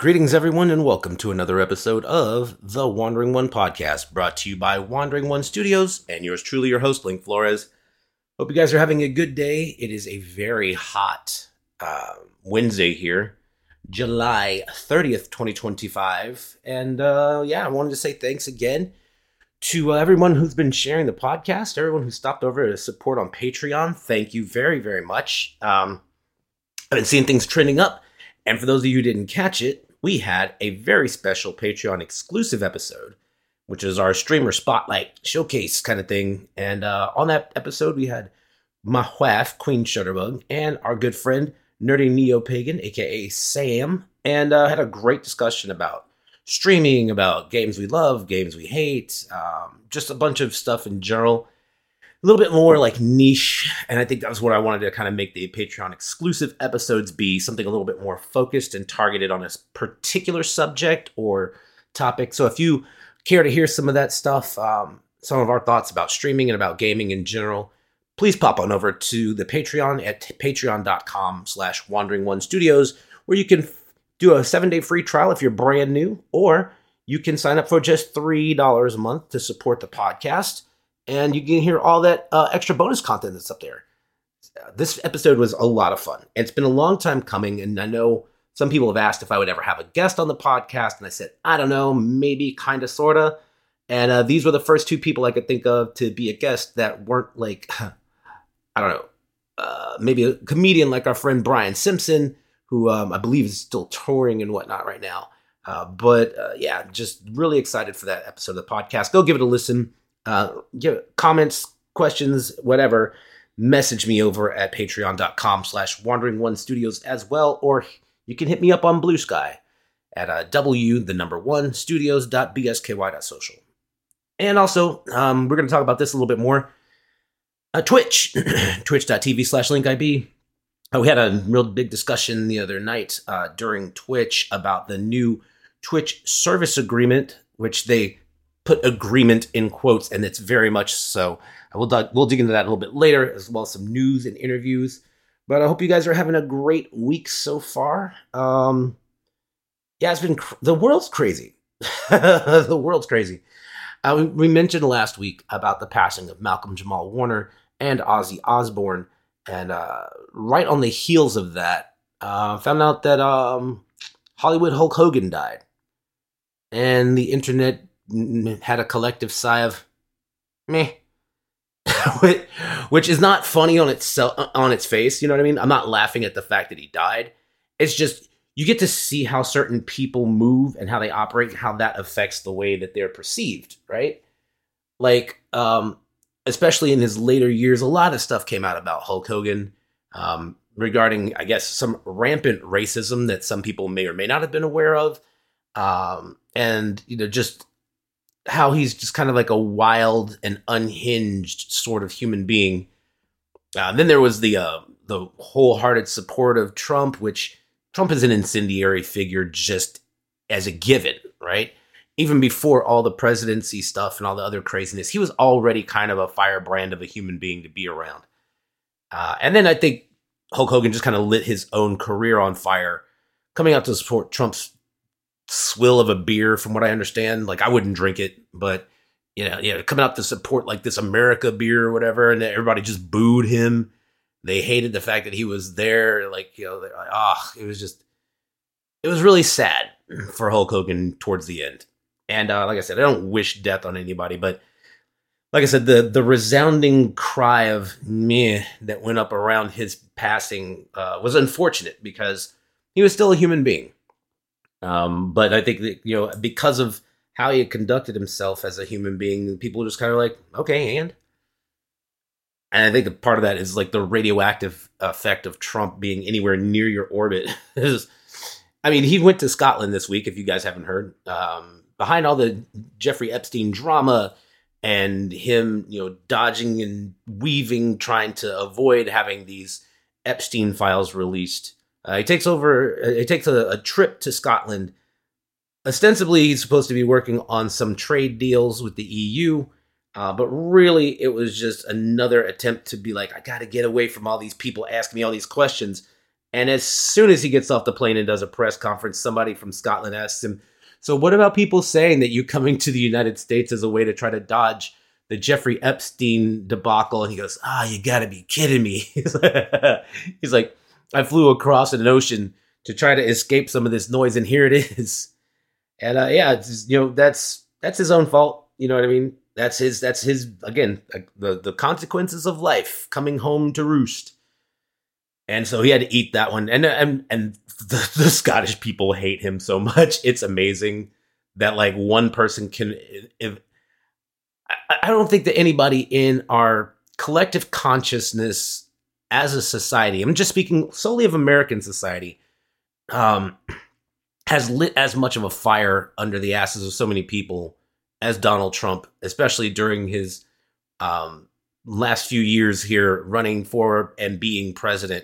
Greetings, everyone, and welcome to another episode of the Wandering One podcast, brought to you by Wandering One Studios and yours truly, your host, Link Flores. Hope you guys are having a good day. It is a very hot Wednesday here, July 30th, 2025. And I wanted to say thanks again to everyone who's been sharing the podcast, everyone who stopped over to support on Patreon. Thank you very, very much. I've been seeing things trending up. And for those of you who didn't catch it, we had a very special Patreon exclusive episode, which is our streamer spotlight showcase kind of thing. And on that episode, we had my wife, Queen Shutterbug, and our good friend, Nerdy Neo-Pagan, aka Sam, and had a great discussion about streaming, about games we love, games we hate, just a bunch of stuff in general. A little bit more like niche, and I think that was what I wanted to kind of make the Patreon exclusive episodes be, something a little bit more focused and targeted on a particular subject or topic. So if you care to hear some of that stuff, some of our thoughts about streaming and about gaming in general, please pop on over to the Patreon at patreon.com/WanderingOneStudios, where you can do a 7-day free trial if you're brand new, or you can sign up for just $3 a month to support the podcast. And you can hear all that extra bonus content that's up there. This episode was a lot of fun. It's been a long time coming, and I know some people have asked if I would ever have a guest on the podcast, and I said, I don't know, maybe, kind of, sort of. And these were the first two people I could think of to be a guest that weren't like, I don't know, maybe a comedian like our friend Brian Simpson, who I believe is still touring and whatnot right now. But just really excited for that episode of the podcast. Go give it a listen. Give comments, questions, whatever, message me over at patreon.com/WanderingOneStudios as well, or you can hit me up on Blue Sky at studios.bsky.social. And also, we're going to talk about this a little bit more. Twitch, twitch.tv/linkib. We had a real big discussion the other night during Twitch about the new Twitch service agreement, which they put agreement in quotes, and it's very much so. We'll dig into that a little bit later, as well as some news and interviews. But I hope you guys are having a great week so far. It's been the world's crazy. The world's crazy. We mentioned last week about the passing of Malcolm Jamal Warner and Ozzy Osbourne, and right on the heels of that, found out that Hollywood Hulk Hogan died, and the internet had a collective sigh of meh, which is not funny on its face. You know what I mean? I'm not laughing at the fact that he died. It's just you get to see how certain people move and how they operate, and how that affects the way that they're perceived, right? Like, especially in his later years, a lot of stuff came out about Hulk Hogan regarding, I guess, some rampant racism that some people may or may not have been aware of, and just how he's just kind of like a wild and unhinged sort of human being. Then there was the wholehearted support of Trump, which Trump is an incendiary figure just as a given, right? Even before all the presidency stuff and all the other craziness, he was already kind of a firebrand of a human being to be around. And then I think Hulk Hogan just kind of lit his own career on fire, coming out to support Trump's swill of a beer, from what I understand. Like, I wouldn't drink it, but coming out to support like this America beer or whatever, and everybody just booed him. They hated the fact that he was there. Like, it was really sad for Hulk Hogan towards the end. And like I said, I don't wish death on anybody, but like I said, the resounding cry of meh that went up around his passing was unfortunate, because he was still a human being. But I think that, because of how he had conducted himself as a human being, people were just kind of like, okay, and I think a part of that is like the radioactive effect of Trump being anywhere near your orbit. He went to Scotland this week, if you guys haven't heard, behind all the Jeffrey Epstein drama and him, dodging and weaving, trying to avoid having these Epstein files released. He takes a trip to Scotland. Ostensibly, he's supposed to be working on some trade deals with the EU, but really, it was just another attempt to be like, I got to get away from all these people asking me all these questions. And as soon as he gets off the plane and does a press conference, somebody from Scotland asks him, "So what about people saying that you coming to the United States as a way to try to dodge the Jeffrey Epstein debacle?" And he goes, "You gotta be kidding me." He's like, "I flew across an ocean to try to escape some of this noise, and here it is." And it's, that's his own fault. You know what I mean? That's his again, the consequences of life coming home to roost. And so he had to eat that one. And the Scottish people hate him so much. It's amazing that like one person can. I don't think that anybody in our collective consciousness as a society, I'm just speaking solely of American society, has lit as much of a fire under the asses of so many people as Donald Trump, especially during his last few years here running for and being president.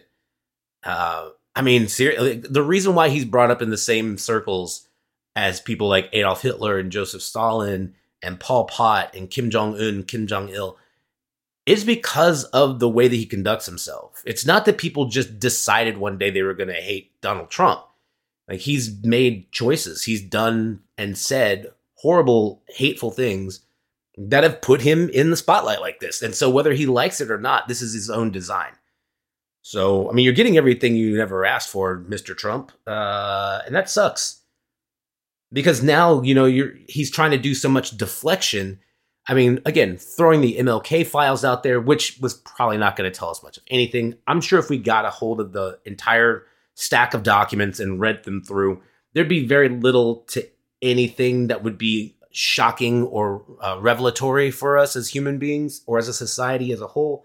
I mean, seriously, the reason why he's brought up in the same circles as people like Adolf Hitler and Joseph Stalin and Pol Pot and Kim Jong-un, Kim Jong-il, is because of the way that he conducts himself. It's not that people just decided one day they were going to hate Donald Trump. Like, he's made choices. He's done and said horrible, hateful things that have put him in the spotlight like this. And so whether he likes it or not, this is his own design. So, I mean, you're getting everything you never asked for, Mr. Trump. And that sucks. Because now, he's trying to do so much deflection. I mean, again, throwing the MLK files out there, which was probably not going to tell us much of anything. I'm sure if we got a hold of the entire stack of documents and read them through, there'd be very little to anything that would be shocking or revelatory for us as human beings or as a society as a whole.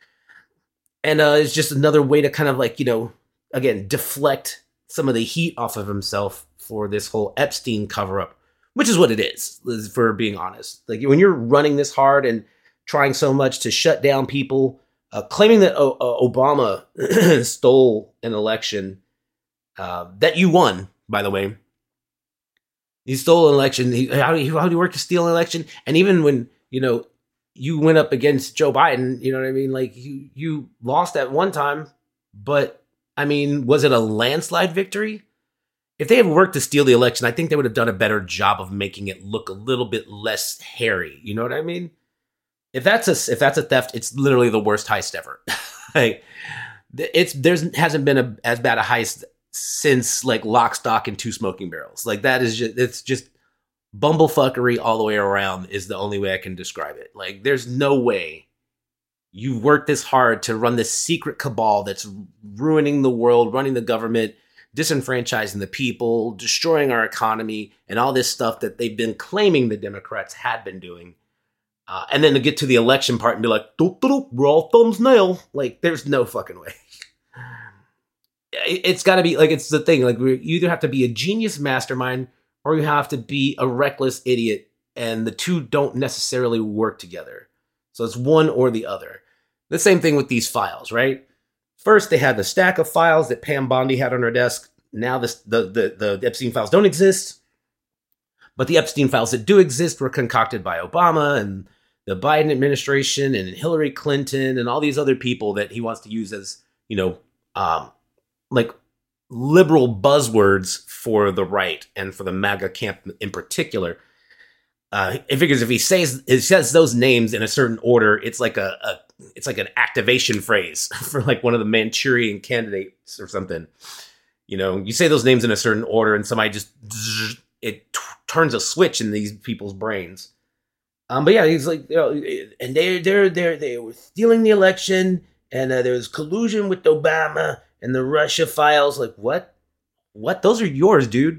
And it's just another way to kind of like, again, deflect some of the heat off of himself for this whole Epstein cover-up, which is what it is, for being honest. Like, when you're running this hard and trying so much to shut down people, claiming that Obama stole an election that you won, by the way. He stole an election. How do you work to steal an election? And even when, you went up against Joe Biden, you know what I mean? Like, you lost at one time, but, I mean, was it a landslide victory? If they had worked to steal the election, I think they would have done a better job of making it look a little bit less hairy. You know what I mean? If that's a theft, it's literally the worst heist ever. Like, hasn't been as bad a heist since like Lock, Stock, and Two Smoking Barrels. Like, it's just bumblefuckery all the way around is the only way I can describe it. Like, there's no way you worked this hard to run this secret cabal that's ruining the world, running the government, disenfranchising the people, destroying our economy, and all this stuff that they've been claiming the Democrats had been doing. And then to get to the election part and be like, we're all thumbs nail. Like, there's no fucking way. It's got to be, like, it's the thing. Like, you either have to be a genius mastermind or you have to be a reckless idiot. And the two don't necessarily work together. So it's one or the other. The same thing with these files, right? First, they had the stack of files that Pam Bondi had on her desk. Now the Epstein files don't exist. But the Epstein files that do exist were concocted by Obama and the Biden administration and Hillary Clinton and all these other people that he wants to use as, like liberal buzzwords for the right and for the MAGA camp in particular. It figures if he says those names in a certain order, it's like it's like an activation phrase for like one of the Manchurian candidates or something. You say those names in a certain order and somebody just turns a switch in these people's brains. But yeah, he's like, and they were stealing the election, and there was collusion with Obama and the Russia files. Like, what? Those are yours, dude.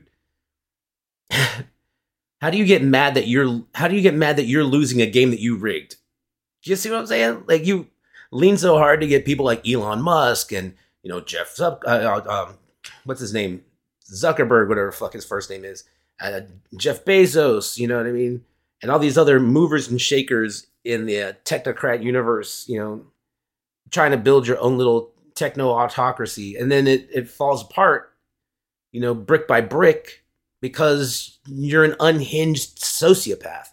How do you get mad that you're losing a game that you rigged? Do you see what I'm saying? Like, you lean so hard to get people like Elon Musk and, Jeff, what's his name? Zuckerberg, whatever the fuck his first name is. Jeff Bezos, you know what I mean? And all these other movers and shakers in the technocrat universe, trying to build your own little techno autocracy. And then it falls apart, brick by brick, because you're an unhinged sociopath.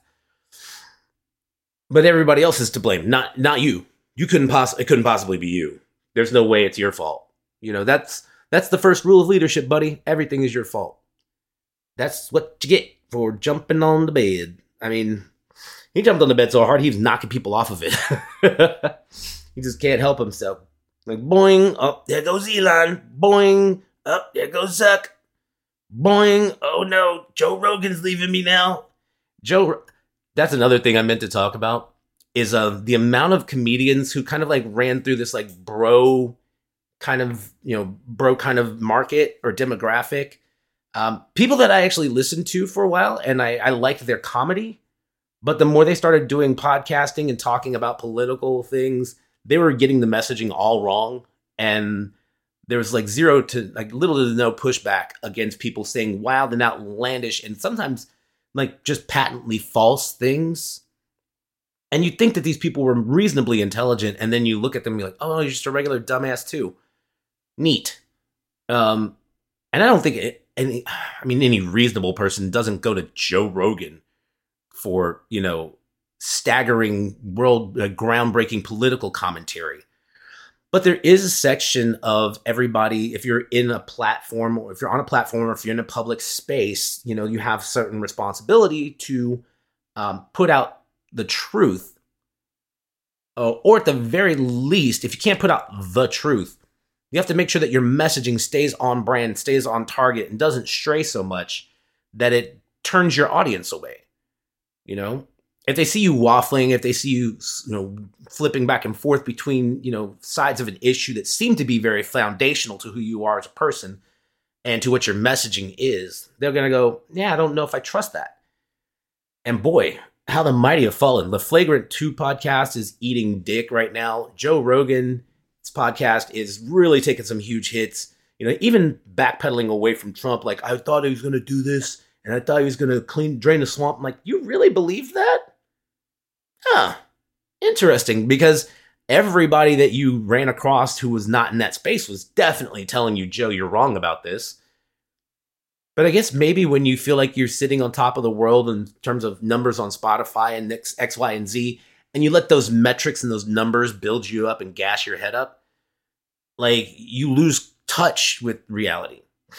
But everybody else is to blame, not you. It couldn't possibly be you. There's no way it's your fault. That's That's the first rule of leadership, buddy. Everything is your fault. That's what you get for jumping on the bed. I mean, he jumped on the bed so hard he was knocking people off of it. He just can't help himself. Like, boing, oh, there goes Elon. Boing, oh, there goes Zuck. Boing, oh no, Joe Rogan's leaving me now. That's another thing I meant to talk about, is the amount of comedians who kind of like ran through this like bro kind of market or demographic. People that I actually listened to for a while, and I liked their comedy. But the more they started doing podcasting and talking about political things, they were getting the messaging all wrong. And there was like little to no pushback against people saying wild and outlandish and sometimes like just patently false things. And you think that these people were reasonably intelligent, and then you look at them and you're like, oh, you're just a regular dumbass too. Neat. And I don't think any reasonable person doesn't go to Joe Rogan for, staggering world groundbreaking political commentary. But there is a section of everybody, if you're in a platform, or if you're on a platform, or if you're in a public space, you have certain responsibility to put out the truth. Or at the very least, if you can't put out the truth, you have to make sure that your messaging stays on brand, stays on target, and doesn't stray so much that it turns your audience away. If they see you waffling, if they see you, flipping back and forth between, sides of an issue that seem to be very foundational to who you are as a person and to what your messaging is, they're going to go, yeah, I don't know if I trust that. And boy, how the mighty have fallen. The Flagrant 2 podcast is eating dick right now. Joe Rogan's podcast is really taking some huge hits. Even backpedaling away from Trump, like, I thought he was going to do this, and I thought he was going to drain the swamp. I'm like, you really believe that? Huh. Interesting, because everybody that you ran across who was not in that space was definitely telling you, Joe, you're wrong about this. But I guess maybe when you feel like you're sitting on top of the world in terms of numbers on Spotify and X, Y, and Z, and you let those metrics and those numbers build you up and gas your head up, like, you lose touch with reality.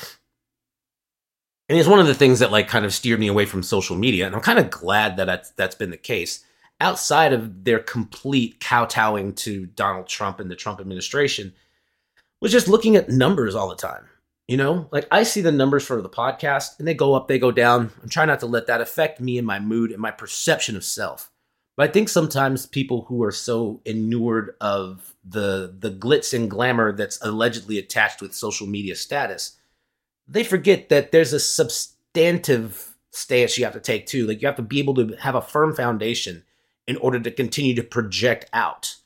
And it's one of the things that like kind of steered me away from social media. And I'm kind of glad that that's been the case. Outside of their complete kowtowing to Donald Trump and the Trump administration, was just looking at numbers all the time. Like, I see the numbers for the podcast and they go up, they go down. I'm trying not to let that affect me and my mood and my perception of self. But I think sometimes people who are so inured of the glitz and glamour that's allegedly attached with social media status, they forget that there's a substantive stance you have to take too. Like, you have to be able to have a firm foundation in order to continue to project out.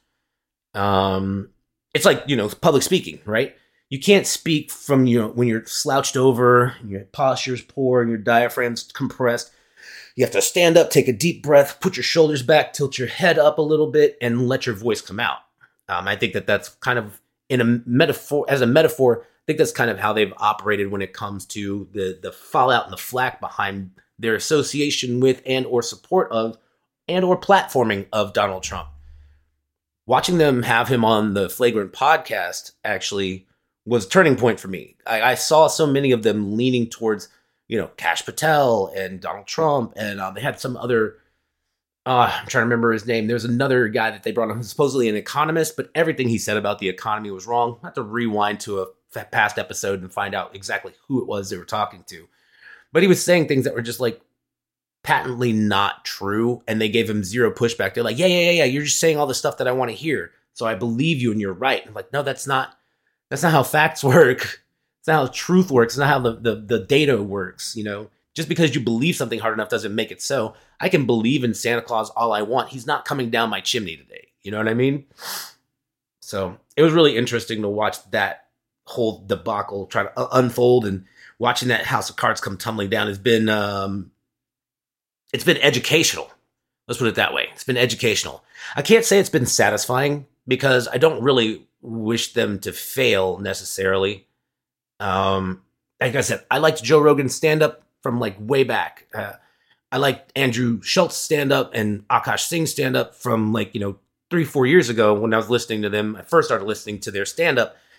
It's like, public speaking, right? You can't speak from when you're slouched over, and your posture's poor, and your diaphragm's compressed. You have to stand up, take a deep breath, put your shoulders back, tilt your head up a little bit, and let your voice come out. I think that's kind of as a metaphor, I think that's kind of how they've operated when it comes to the fallout and the flack behind their association with and or support of and or platforming of Donald Trump. Watching them have him on the Flagrant podcast actually was a turning point for me. I saw so many of them leaning towards, Kash Patel and Donald Trump, and they had some other, I'm trying to remember his name. There's another guy that they brought on who's supposedly an economist, but everything he said about the economy was wrong. I have to rewind to a past episode and find out exactly who it was they were talking to. But he was saying things that were just like patently not true, and they gave him zero pushback. They're like, yeah, you're just saying all the stuff that I want to hear, so I believe you and you're right. I'm like, no, that's not how facts work. It's not how truth works. It's not how the data works. Just because you believe something hard enough doesn't make it so. I can believe in Santa Claus all I want. He's not coming down my chimney today. You know what I mean? So it was really interesting to watch that whole debacle try to unfold, and watching that house of cards come tumbling down has been it's been educational. Let's put it that way. It's been educational. I can't say it's been satisfying because I don't really wish them to fail necessarily. Like I said, I liked Joe Rogan's stand-up from like way back. I liked Andrew Schultz stand-up and Akash Singh stand-up from like, 3-4 years ago when I was listening to them. I first started listening to their stand-up.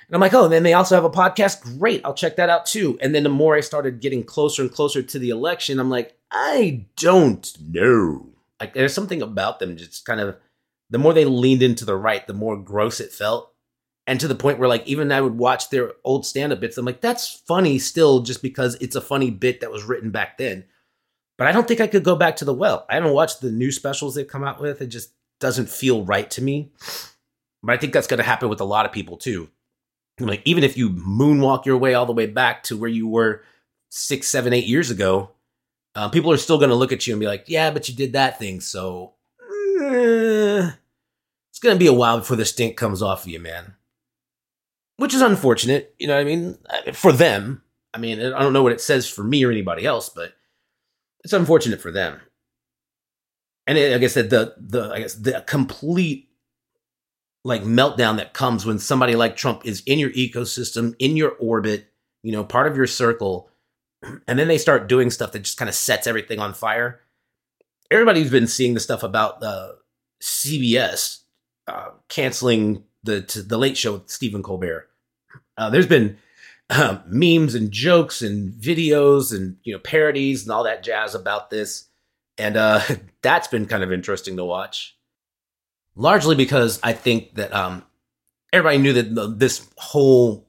And I'm like, oh, and then they also have a podcast. Great, I'll check that out too. And then the more I started getting closer and closer to the election, I'm like, I don't know. Like, there's something about them just kind of, the more they leaned into the right, the more gross it felt. And to the point where, like, even I would watch their old stand-up bits. I'm like, that's funny still, just because it's a funny bit that was written back then. But I don't think I could go back to the well. I haven't watched the new specials they've come out with. It just doesn't feel right to me. But I think that's going to happen with a lot of people too. Like, even if you moonwalk your way all the way back to where you were 6, 7, 8 years ago, people are still going to look at you and be like, yeah, but you did that thing. So it's going to be a while before the stink comes off of you, man. Which is unfortunate. You know what I mean? For them. I mean, I don't know what it says for me or anybody else, but it's unfortunate for them. And like I said, the complete like meltdown that comes when somebody like Trump is in your ecosystem, in your orbit, you know, part of your circle, and then they start doing stuff that just kind of sets everything on fire. Everybody's been seeing the stuff about CBS canceling the Late Show with Stephen Colbert. There's been memes and jokes and videos and, you know, parodies and all that jazz about this, and that's been kind of interesting to watch. Largely because I think that everybody knew that this whole,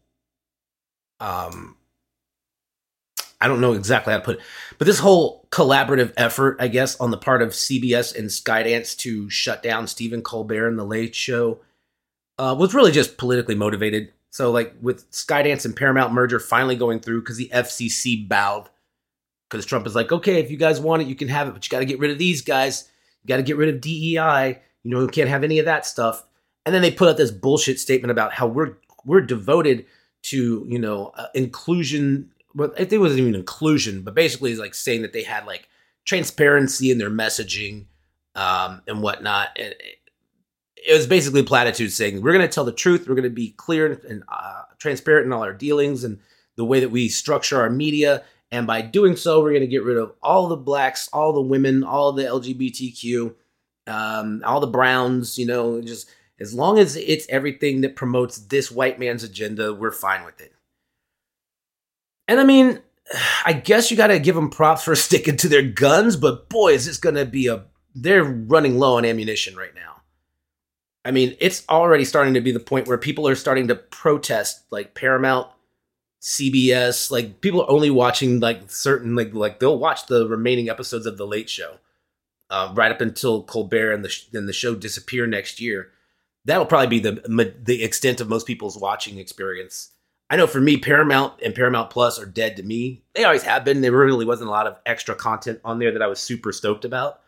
I don't know exactly how to put it, but this whole collaborative effort, I guess, on the part of CBS and Skydance to shut down Stephen Colbert and The Late Show was really just politically motivated. So, like, with Skydance and Paramount merger finally going through because the FCC bowed, because Trump is like, okay, if you guys want it, you can have it, but you got to get rid of these guys. You got to get rid of DEI. You know, we can't have any of that stuff. And then they put out this bullshit statement about how we're devoted to, you know, inclusion. Well, I think it wasn't even inclusion, but basically it's like saying that they had like transparency in their messaging and whatnot. And it was basically platitudes saying we're going to tell the truth. We're going to be clear and transparent in all our dealings and the way that we structure our media. And by doing so, we're going to get rid of all the blacks, all the women, all the LGBTQ, all the browns, you know, just as long as it's everything that promotes this white man's agenda, we're fine with it. And I mean, I guess you got to give them props for sticking to their guns, but boy, is this going to be they're running low on ammunition right now. I mean, it's already starting to be the point where people are starting to protest, like Paramount, CBS, like people are only watching like certain, like they'll watch the remaining episodes of The Late Show. Right up until Colbert and the show disappear next year. That'll probably be the extent of most people's watching experience. I know for me, Paramount and Paramount Plus are dead to me. They always have been. There really wasn't a lot of extra content on there that I was super stoked about.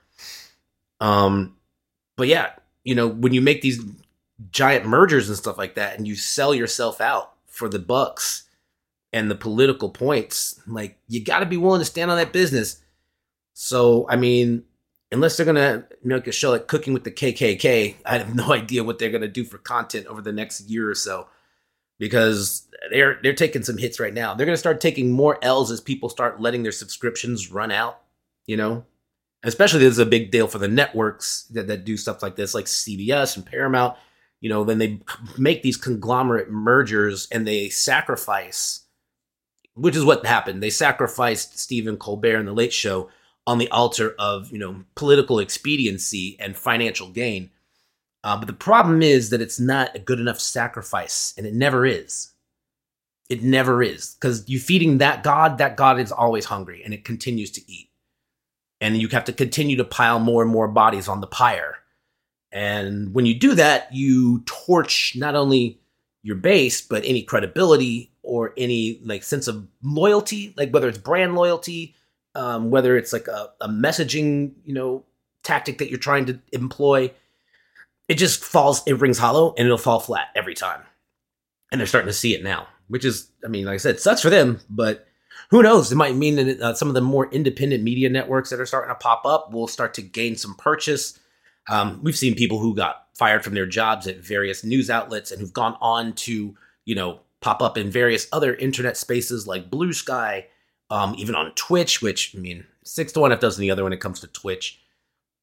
But yeah, you know, when you make these giant mergers and stuff like that, and you sell yourself out for the bucks and the political points, like, you got to be willing to stand on that business. So, I mean, unless they're going to make a show like Cooking with the KKK, I have no idea what they're going to do for content over the next year or so, because they're taking some hits right now. They're going to start taking more L's as people start letting their subscriptions run out, you know? Especially this is a big deal for the networks that do stuff like this, like CBS and Paramount. You know, then they make these conglomerate mergers and they sacrifice, which is what happened. They sacrificed Stephen Colbert and The Late Show on the altar of, you know, political expediency and financial gain. But the problem is that it's not a good enough sacrifice, and it never is. It never is. Because you feeding that God is always hungry, and it continues to eat. And you have to continue to pile more and more bodies on the pyre. And when you do that, you torch not only your base, but any credibility or any like sense of loyalty, like whether it's brand loyalty, whether it's like a messaging, you know, tactic that you're trying to employ. It rings hollow and it'll fall flat every time. And they're starting to see it now, which is, I mean, like I said, sucks for them, but who knows? It might mean that some of the more independent media networks that are starting to pop up will start to gain some purchase. We've seen people who got fired from their jobs at various news outlets and who've gone on to, you know, pop up in various other internet spaces like Blue Sky, even on Twitch, which, I mean, 6 to 1 half dozen the other when it comes to Twitch.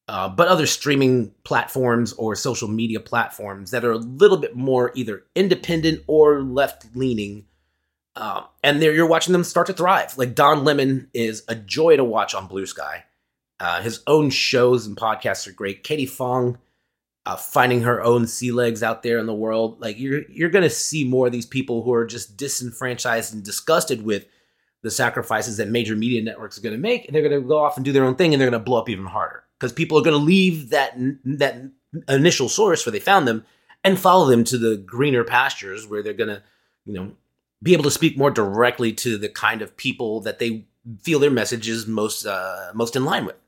but other streaming platforms or social media platforms that are a little bit more either independent or left-leaning. And you're watching them start to thrive. Like Don Lemon is a joy to watch on Blue Sky. His own shows and podcasts are great. Katie Fong, finding her own sea legs out there in the world. Like you're going to see more of these people who are just disenfranchised and disgusted with the sacrifices that major media networks are going to make, and they're going to go off and do their own thing, and they're going to blow up even harder because people are going to leave that initial source where they found them and follow them to the greener pastures where they're going to, be able to speak more directly to the kind of people that they feel their message is most in line with.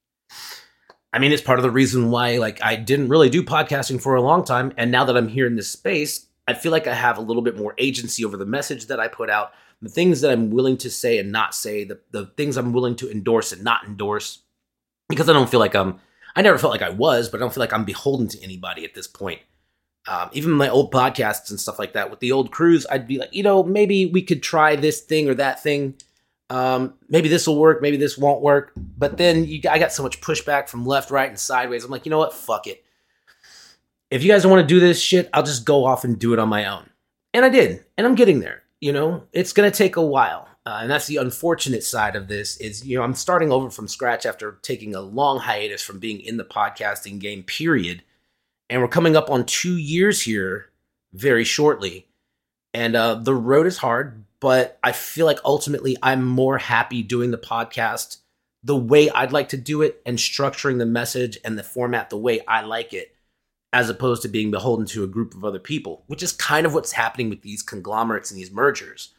I mean, it's part of the reason why, like, I didn't really do podcasting for a long time, and now that I'm here in this space, I feel like I have a little bit more agency over the message that I put out, the things that I'm willing to say and not say, the things I'm willing to endorse and not endorse, because I don't feel like I never felt like I was, but I don't feel like I'm beholden to anybody at this point. Even my old podcasts and stuff like that with the old crews, I'd be like, maybe we could try this thing or that thing. Maybe this will work, maybe this won't work. But then I got so much pushback from left, right, and sideways. I'm like, you know what? Fuck it. If you guys don't want to do this shit, I'll just go off and do it on my own. And I did. And I'm getting there. It's going to take a while. And that's the unfortunate side of this is, I'm starting over from scratch after taking a long hiatus from being in the podcasting game, period. And we're coming up on 2 years here very shortly. And the road is hard, but I feel like ultimately I'm more happy doing the podcast the way I'd like to do it and structuring the message and the format the way I like it, as opposed to being beholden to a group of other people, which is kind of what's happening with these conglomerates and these mergers.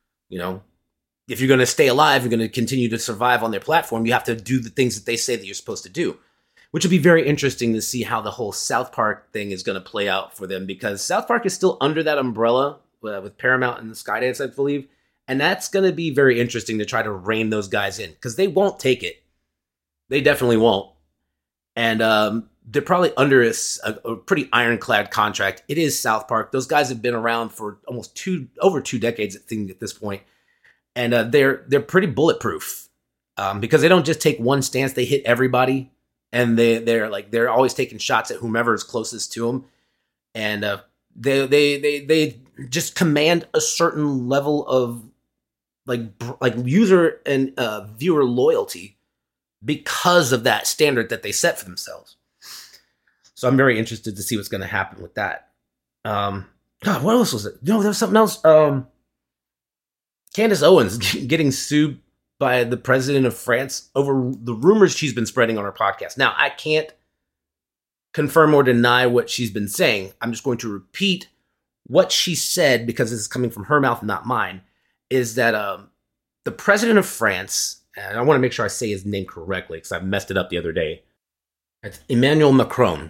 If you're going to stay alive, you're going to continue to survive on their platform, you have to do the things that they say that you're supposed to do. Which will be very interesting to see how the whole South Park thing is going to play out for them, because South Park is still under that umbrella with Paramount and Skydance, I believe. And that's going to be very interesting to try to rein those guys in, because they won't take it. They definitely won't. And they're probably under a pretty ironclad contract. It is South Park. Those guys have been around for almost over 2 decades, I think, at this point. And they're pretty bulletproof because they don't just take one stance. They hit everybody. And they're always taking shots at whomever is closest to them, and they just command a certain level of like user and viewer loyalty because of that standard that they set for themselves. So I'm very interested to see what's going to happen with that. God, what else was it? There was something else. Candace Owens getting sued by the president of France over the rumors she's been spreading on her podcast. Now, I can't confirm or deny what she's been saying. I'm just going to repeat what she said, because this is coming from her mouth, not mine, is that the president of France, and I want to make sure I say his name correctly because I messed it up the other day. It's Emmanuel Macron.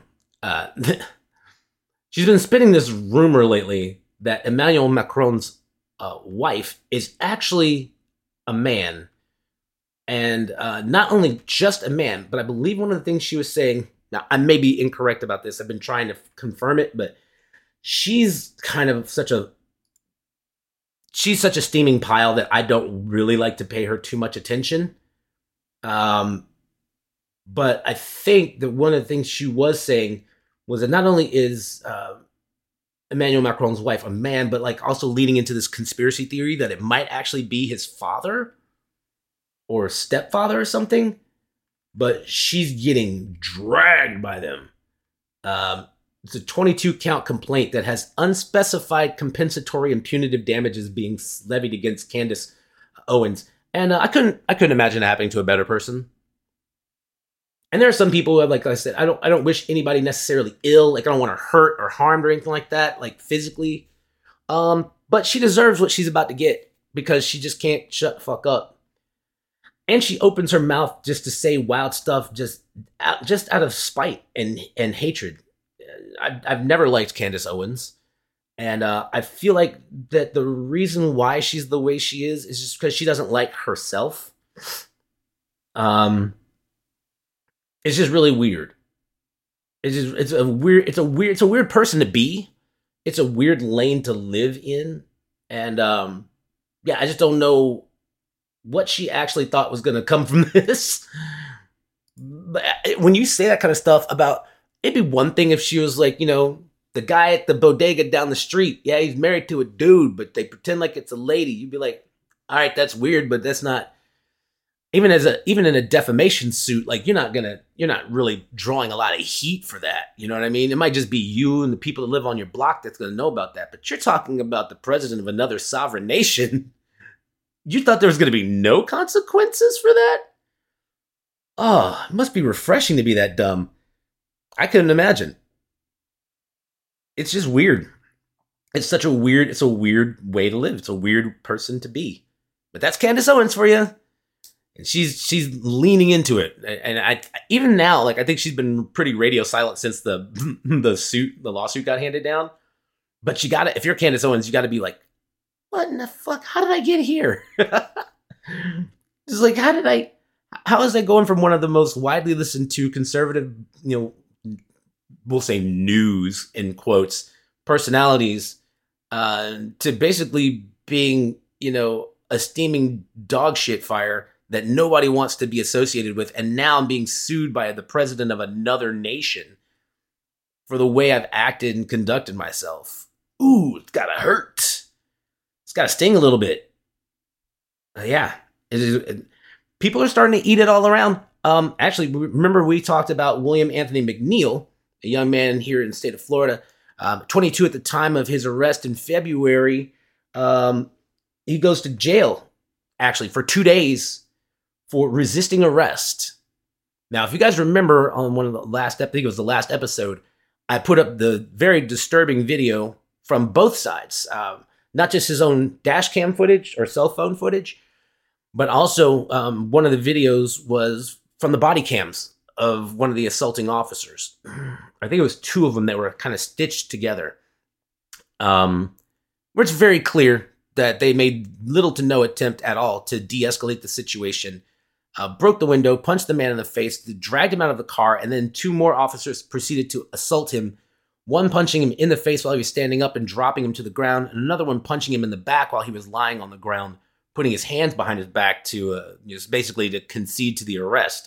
She's been spinning this rumor lately that Emmanuel Macron's wife is actually a man. And not only just a man, but I believe one of the things she was saying, now I may be incorrect about this, I've been trying to confirm it, but she's kind of such a steaming pile that I don't really like to pay her too much attention. But I think that one of the things she was saying was that not only is Emmanuel Macron's wife a man, but like also leading into this conspiracy theory that it might actually be his father or stepfather or something, but she's getting dragged by them. It's a 22-count complaint that has unspecified compensatory and punitive damages being levied against Candace Owens, and I couldn't imagine it happening to a better person. And there are some people who have, like I said, I don't wish anybody necessarily ill, like I don't want her hurt or harmed or anything like that, like physically. But she deserves what she's about to get because she just can't shut the fuck up. And she opens her mouth just to say wild stuff, just out of spite and hatred. I've never liked Candace Owens, and I feel like that the reason why she's the way she is just because she doesn't like herself. It's just really weird. It's a weird person to be. It's a weird lane to live in, and I just don't know what she actually thought was going to come from this. when you say that kind of stuff about, it'd be one thing if she was like, the guy at the bodega down the street, yeah, he's married to a dude, but they pretend like it's a lady. You'd be like, all right, that's weird, but that's not, even in a defamation suit, like you're not really drawing a lot of heat for that. You know what I mean? It might just be you and the people that live on your block that's going to know about that. But you're talking about the president of another sovereign nation. You thought there was going to be no consequences for that? Oh, it must be refreshing to be that dumb. I couldn't imagine. It's just weird. It's a weird way to live. It's a weird person to be. But that's Candace Owens for you. And she's leaning into it. And I even now, like, I think she's been pretty radio silent since the lawsuit got handed down. But if you're Candace Owens, you gotta be like, what in the fuck? How did I get here? Just like, how is that going from one of the most widely listened to conservative, we'll say news in quotes, personalities, to basically being, a steaming dog shit fire that nobody wants to be associated with. And now I'm being sued by the president of another nation for the way I've acted and conducted myself. Ooh, it's gotta hurt. It's gotta sting a little bit. Yeah. People are starting to eat it all around. Actually, remember we talked about William Anthony McNeil, a young man here in the state of Florida, 22 at the time of his arrest in February. He goes to jail, actually, for 2 days for resisting arrest. Now, if you guys remember on one of the last, I think it was the last episode, I put up the very disturbing video from both sides. Not just his own dash cam footage or cell phone footage, but also one of the videos was from the body cams of one of the assaulting officers. I think it was two of them that were kind of stitched together. Where it's very clear that they made little to no attempt at all to de-escalate the situation. Broke the window, punched the man in the face, dragged him out of the car, and then two more officers proceeded to assault him, one punching him in the face while he was standing up and dropping him to the ground, and another one punching him in the back while he was lying on the ground, putting his hands behind his back to basically to concede to the arrest.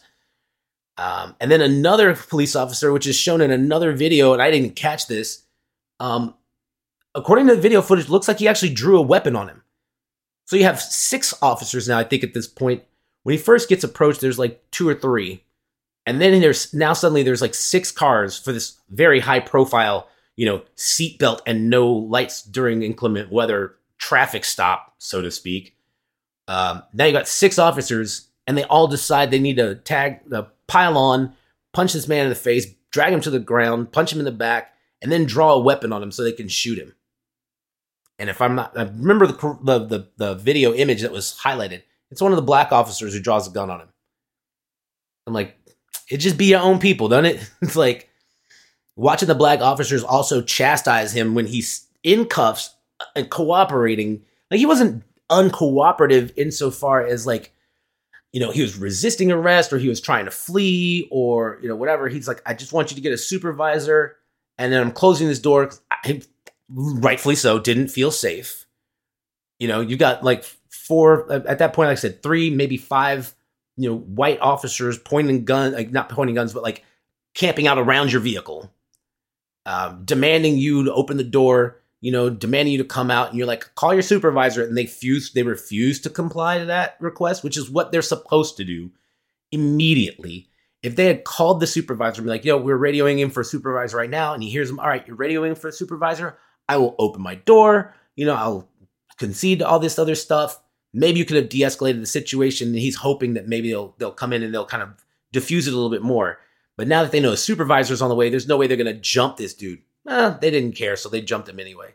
And then another police officer, which is shown in another video, and I didn't catch this, according to the video footage, looks like he actually drew a weapon on him. So you have 6 officers now, I think, at this point. When he first gets approached, there's like 2 or 3. And then there's like 6 cars for this very high profile, seatbelt and no lights during inclement weather traffic stop, so to speak. Now you got 6 officers, and they all decide they need to pile on, punch this man in the face, drag him to the ground, punch him in the back, and then draw a weapon on him so they can shoot him. And I remember the video image that was highlighted. It's one of the black officers who draws a gun on him. I'm like, it just be your own people, doesn't it? It's like watching the black officers also chastise him when he's in cuffs and cooperating. Like, he wasn't uncooperative insofar as like, he was resisting arrest or he was trying to flee or, whatever. He's like, I just want you to get a supervisor. And then I'm closing this door. I, rightfully so, didn't feel safe. You got like 4, at that point, like I said, 3, maybe 5, white officers pointing guns, like not pointing guns, but like camping out around your vehicle, demanding you to open the door, demanding you to come out, and you're like, call your supervisor, and they refuse to comply to that request, which is what they're supposed to do immediately. If they had called the supervisor and be like, we're radioing in for a supervisor right now, and he hears them, all right, you're radioing for a supervisor, I will open my door, I'll concede to all this other stuff. Maybe you could have de-escalated the situation, and he's hoping that maybe they'll come in and they'll kind of diffuse it a little bit more. But now that they know a supervisor's on the way, there's no way they're going to jump this dude. They didn't care, so they jumped him anyway.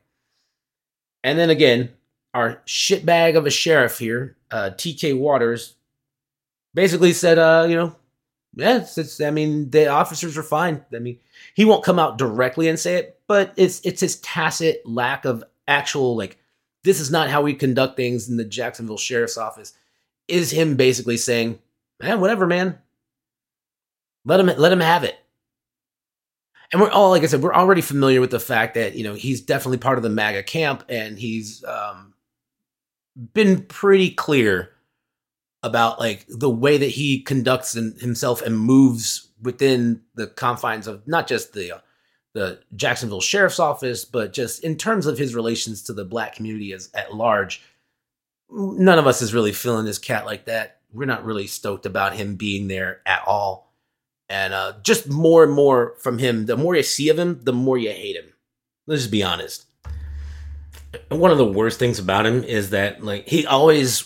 And then again, our shitbag of a sheriff here, TK Waters, basically said, the officers are fine. He won't come out directly and say it, but it's his tacit lack of actual, like, this is not how we conduct things in the Jacksonville Sheriff's Office, is him basically saying, whatever, man. Let him have it. And we're all, like I said, we're already familiar with the fact that, he's definitely part of the MAGA camp, and he's been pretty clear about like the way that he conducts himself and moves within the confines of not just the Jacksonville Sheriff's Office, but just in terms of his relations to the black community as at large. None of us is really feeling this cat like that. We're not really stoked about him being there at all. And just more and more from him, the more you see of him, the more you hate him. Let's just be honest. And one of the worst things about him is that like he toes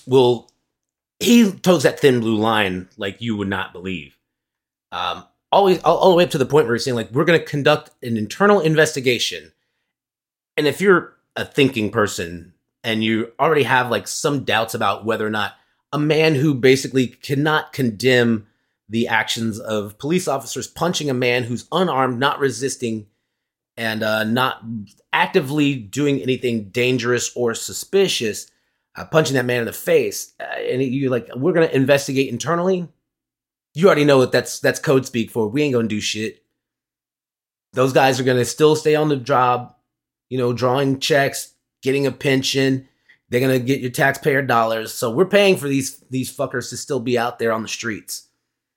that thin blue line like you would not believe. Always all the way up to the point where he's saying like, we're going to conduct an internal investigation. And if you're a thinking person and you already have like some doubts about whether or not a man who basically cannot condemn the actions of police officers punching a man who's unarmed, not resisting, and not actively doing anything dangerous or suspicious, punching that man in the face, and you're like, we're going to investigate internally. You already know that's code speak for we ain't going to do shit. Those guys are going to still stay on the job, drawing checks, getting a pension. They're going to get your taxpayer dollars. So we're paying for these fuckers to still be out there on the streets.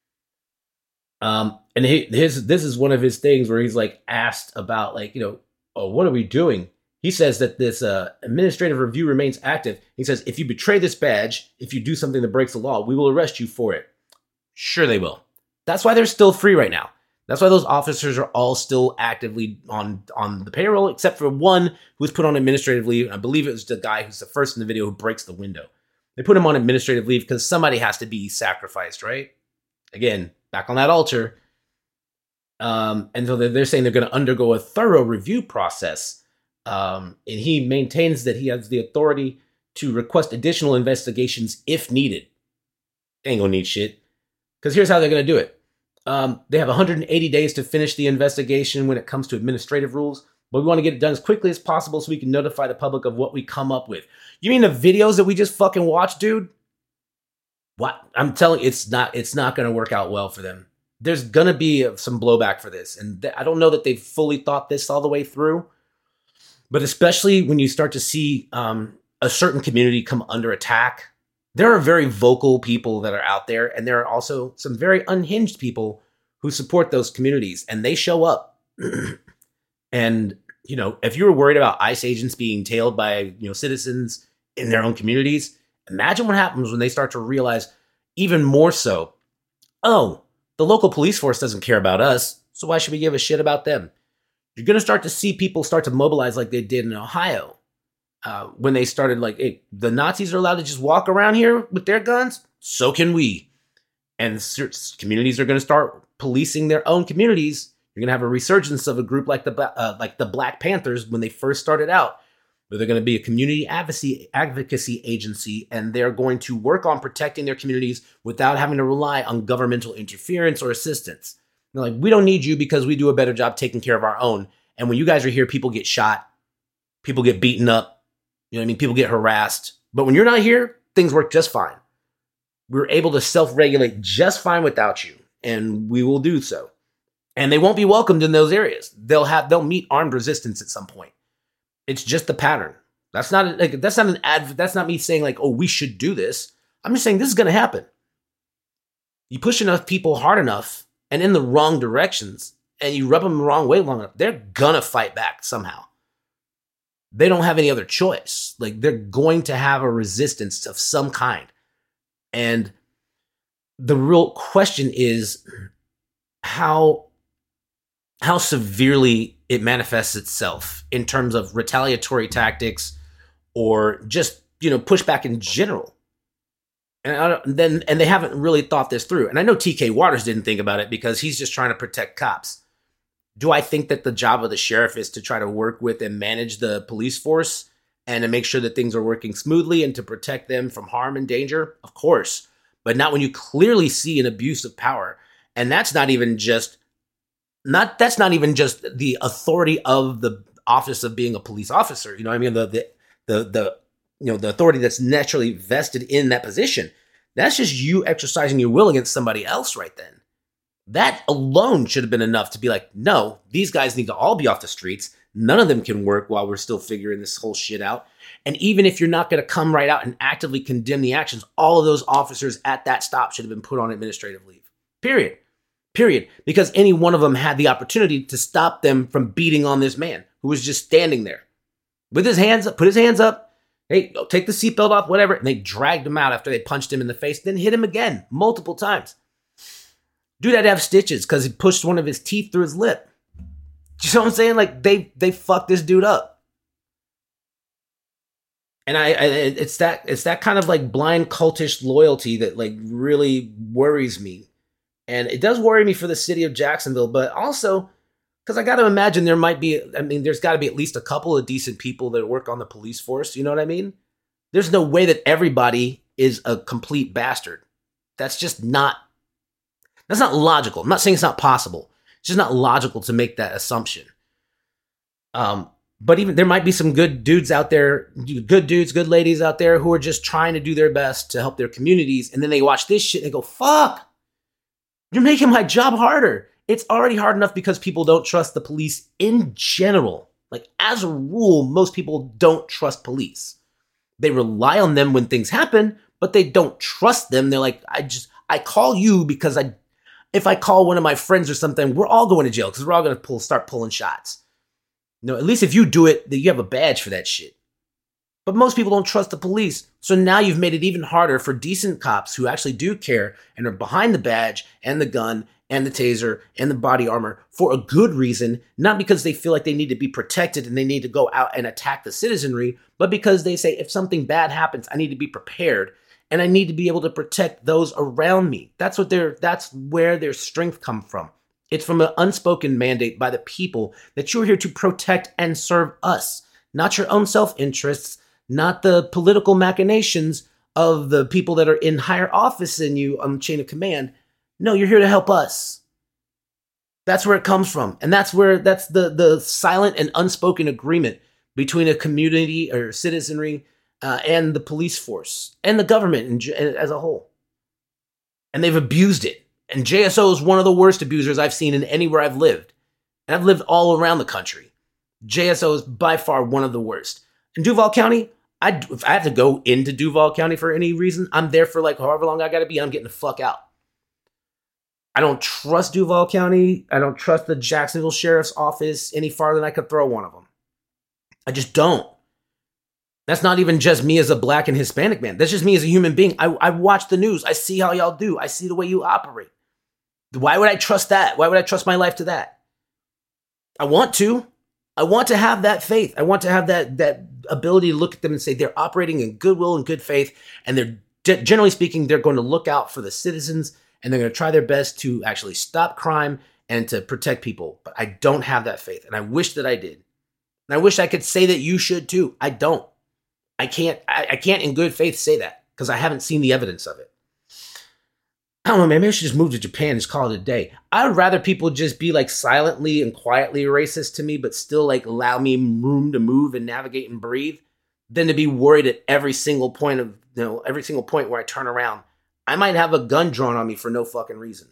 And this is one of his things where he's like asked about like, oh, what are we doing? He says that this administrative review remains active. He says, if you betray this badge, if you do something that breaks the law, we will arrest you for it. Sure they will. That's why they're still free right now. That's why those officers are all still actively on the payroll, except for one who was put on administrative leave. I believe it was the guy who's the first in the video who breaks the window. They put him on administrative leave because somebody has to be sacrificed, right? Again, back on that altar. And so they're saying they're going to undergo a thorough review process. And he maintains that he has the authority to request additional investigations if needed. They ain't going to need shit. Because here's how they're going to do it. They have 180 days to finish the investigation when it comes to administrative rules, but we want to get it done as quickly as possible so we can notify the public of what we come up with. You mean the videos that we just fucking watched, dude? What? I'm telling you, it's not going to work out well for them. There's going to be some blowback for this, and I don't know that they've fully thought this all the way through, but especially when you start to see a certain community come under attack. There are very vocal people that are out there, and there are also some very unhinged people who support those communities, and they show up. And, if you were worried about ICE agents being tailed by, citizens in their own communities, imagine what happens when they start to realize even more so, oh, the local police force doesn't care about us, so why should we give a shit about them? You're going to start to see people start to mobilize like they did in Ohio. When they started like, hey, the Nazis are allowed to just walk around here with their guns, so can we. And communities are going to start policing their own communities. You're going to have a resurgence of a group like the Black Panthers when they first started out, where they're going to be a community advocacy agency, and they're going to work on protecting their communities without having to rely on governmental interference or assistance. They're like, we don't need you because we do a better job taking care of our own. And when you guys are here, people get shot, people get beaten up. People get harassed. But when you're not here, things work just fine. We're able to self-regulate just fine without you, and we will do so. And they won't be welcomed in those areas. They'll meet armed resistance at some point. It's just the pattern. That's not me saying like, oh, we should do this. I'm just saying this is going to happen. You push enough people hard enough and in the wrong directions, and you rub them the wrong way long enough, they're gonna fight back somehow. They don't have any other choice. Like, they're going to have a resistance of some kind. And the real question is how severely it manifests itself in terms of retaliatory tactics or just, pushback in general. And they haven't really thought this through. And I know TK Waters didn't think about it because he's just trying to protect cops. Do I think that the job of the sheriff is to try to work with and manage the police force and to make sure that things are working smoothly and to protect them from harm and danger? Of course, but not when you clearly see an abuse of power. And that's not even just the authority of the office of being a police officer. The authority that's naturally vested in that position. That's just you exercising your will against somebody else right then. That alone should have been enough to be like, no, these guys need to all be off the streets. None of them can work while we're still figuring this whole shit out. And even if you're not going to come right out and actively condemn the actions, all of those officers at that stop should have been put on administrative leave. Period. Period. Because any one of them had the opportunity to stop them from beating on this man who was just standing there with his hands up, put his hands up. Hey, take the seatbelt off, whatever. And they dragged him out after they punched him in the face, then hit him again multiple times. Dude had to have stitches because he pushed one of his teeth through his lip. You know what I'm saying? Like they fucked this dude up. And it's that kind of like blind cultish loyalty that like really worries me. And it does worry me for the city of Jacksonville, but also because I got to imagine there's got to be at least a couple of decent people that work on the police force. You know what I mean? There's no way that everybody is a complete bastard. That's not logical. I'm not saying it's not possible. It's just not logical to make that assumption. But even there might be some good dudes out there, good dudes, good ladies out there who are just trying to do their best to help their communities. And then they watch this shit and they go, fuck, you're making my job harder. It's already hard enough because people don't trust the police in general. Like as a rule, most people don't trust police. They rely on them when things happen, but they don't trust them. They're like, I call you because if I call one of my friends or something, we're all going to jail because we're all going to start pulling shots. No, at least if you do it, you have a badge for that shit. But most people don't trust the police. So now you've made it even harder for decent cops who actually do care and are behind the badge and the gun and the taser and the body armor for a good reason, not because they feel like they need to be protected and they need to go out and attack the citizenry, but because they say, if something bad happens, I need to be prepared and I need to be able to protect those around me. That's where their strength comes from. It's from an unspoken mandate by the people that you're here to protect and serve us, not your own self-interests, not the political machinations of the people that are in higher office than you on the chain of command. No, you're here to help us. That's where it comes from. And that's the silent and unspoken agreement between a community or citizenry and the police force and the government as a whole. And they've abused it. And JSO is one of the worst abusers I've seen in anywhere I've lived. And I've lived all around the country. JSO is by far one of the worst. In Duval County, if I have to go into Duval County for any reason, I'm there for like however long I got to be. I'm getting the fuck out. I don't trust Duval County. I don't trust the Jacksonville Sheriff's Office any farther than I could throw one of them. I just don't. That's not even just me as a black and Hispanic man. That's just me as a human being. I watch the news. I see how y'all do. I see the way you operate. Why would I trust that? Why would I trust my life to that? I want to have that faith. I want to have that ability to look at them and say they're operating in goodwill and good faith. And they're generally speaking, they're going to look out for the citizens and they're going to try their best to actually stop crime and to protect people. But I don't have that faith. And I wish that I did. And I wish I could say that you should too. I don't. I can't in good faith say that because I haven't seen the evidence of it. I don't know, man. Maybe I should just move to Japan and just call it a day. I'd rather people just be like silently and quietly racist to me, but still like allow me room to move and navigate and breathe than to be worried at every single point where I turn around. I might have a gun drawn on me for no fucking reason.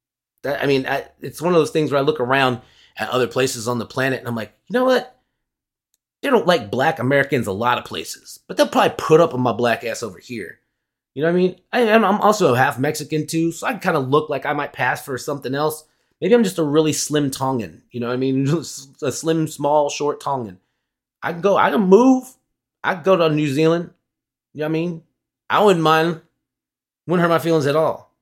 It's one of those things where I look around at other places on the planet and I'm like, you know what? They don't like black Americans a lot of places, but they'll probably put up on my black ass over here. You know what I mean? I'm also half Mexican too, so I kind of look like I might pass for something else. Maybe I'm just a really slim Tongan. You know what I mean? A slim, small, short Tongan. I can move. I can go to New Zealand. You know what I mean? I wouldn't mind. Wouldn't hurt my feelings at all.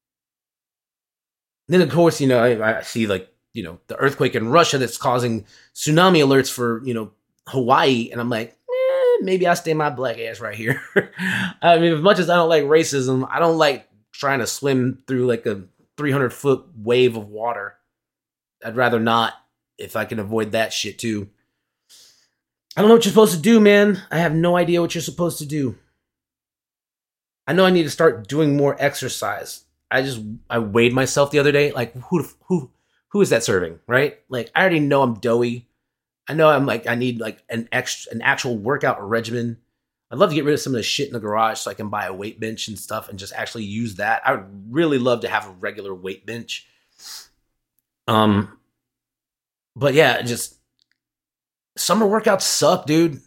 Then, of course, I see the earthquake in Russia that's causing tsunami alerts for, Hawaii. And I'm like, maybe I'll stay my black ass right here. I mean, as much as I don't like racism, I don't like trying to swim through like a 300-foot wave of water. I'd rather not if I can avoid that shit too. I don't know what you're supposed to do, man. I have no idea what you're supposed to do. I know I need to start doing more exercise. I weighed myself the other day. Like, who is that serving, right? Like, I already know I'm doughy. I know I need like an actual workout regimen. I'd love to get rid of some of the shit in the garage so I can buy a weight bench and stuff and just actually use that. I would really love to have a regular weight bench. But yeah, summer workouts suck, dude.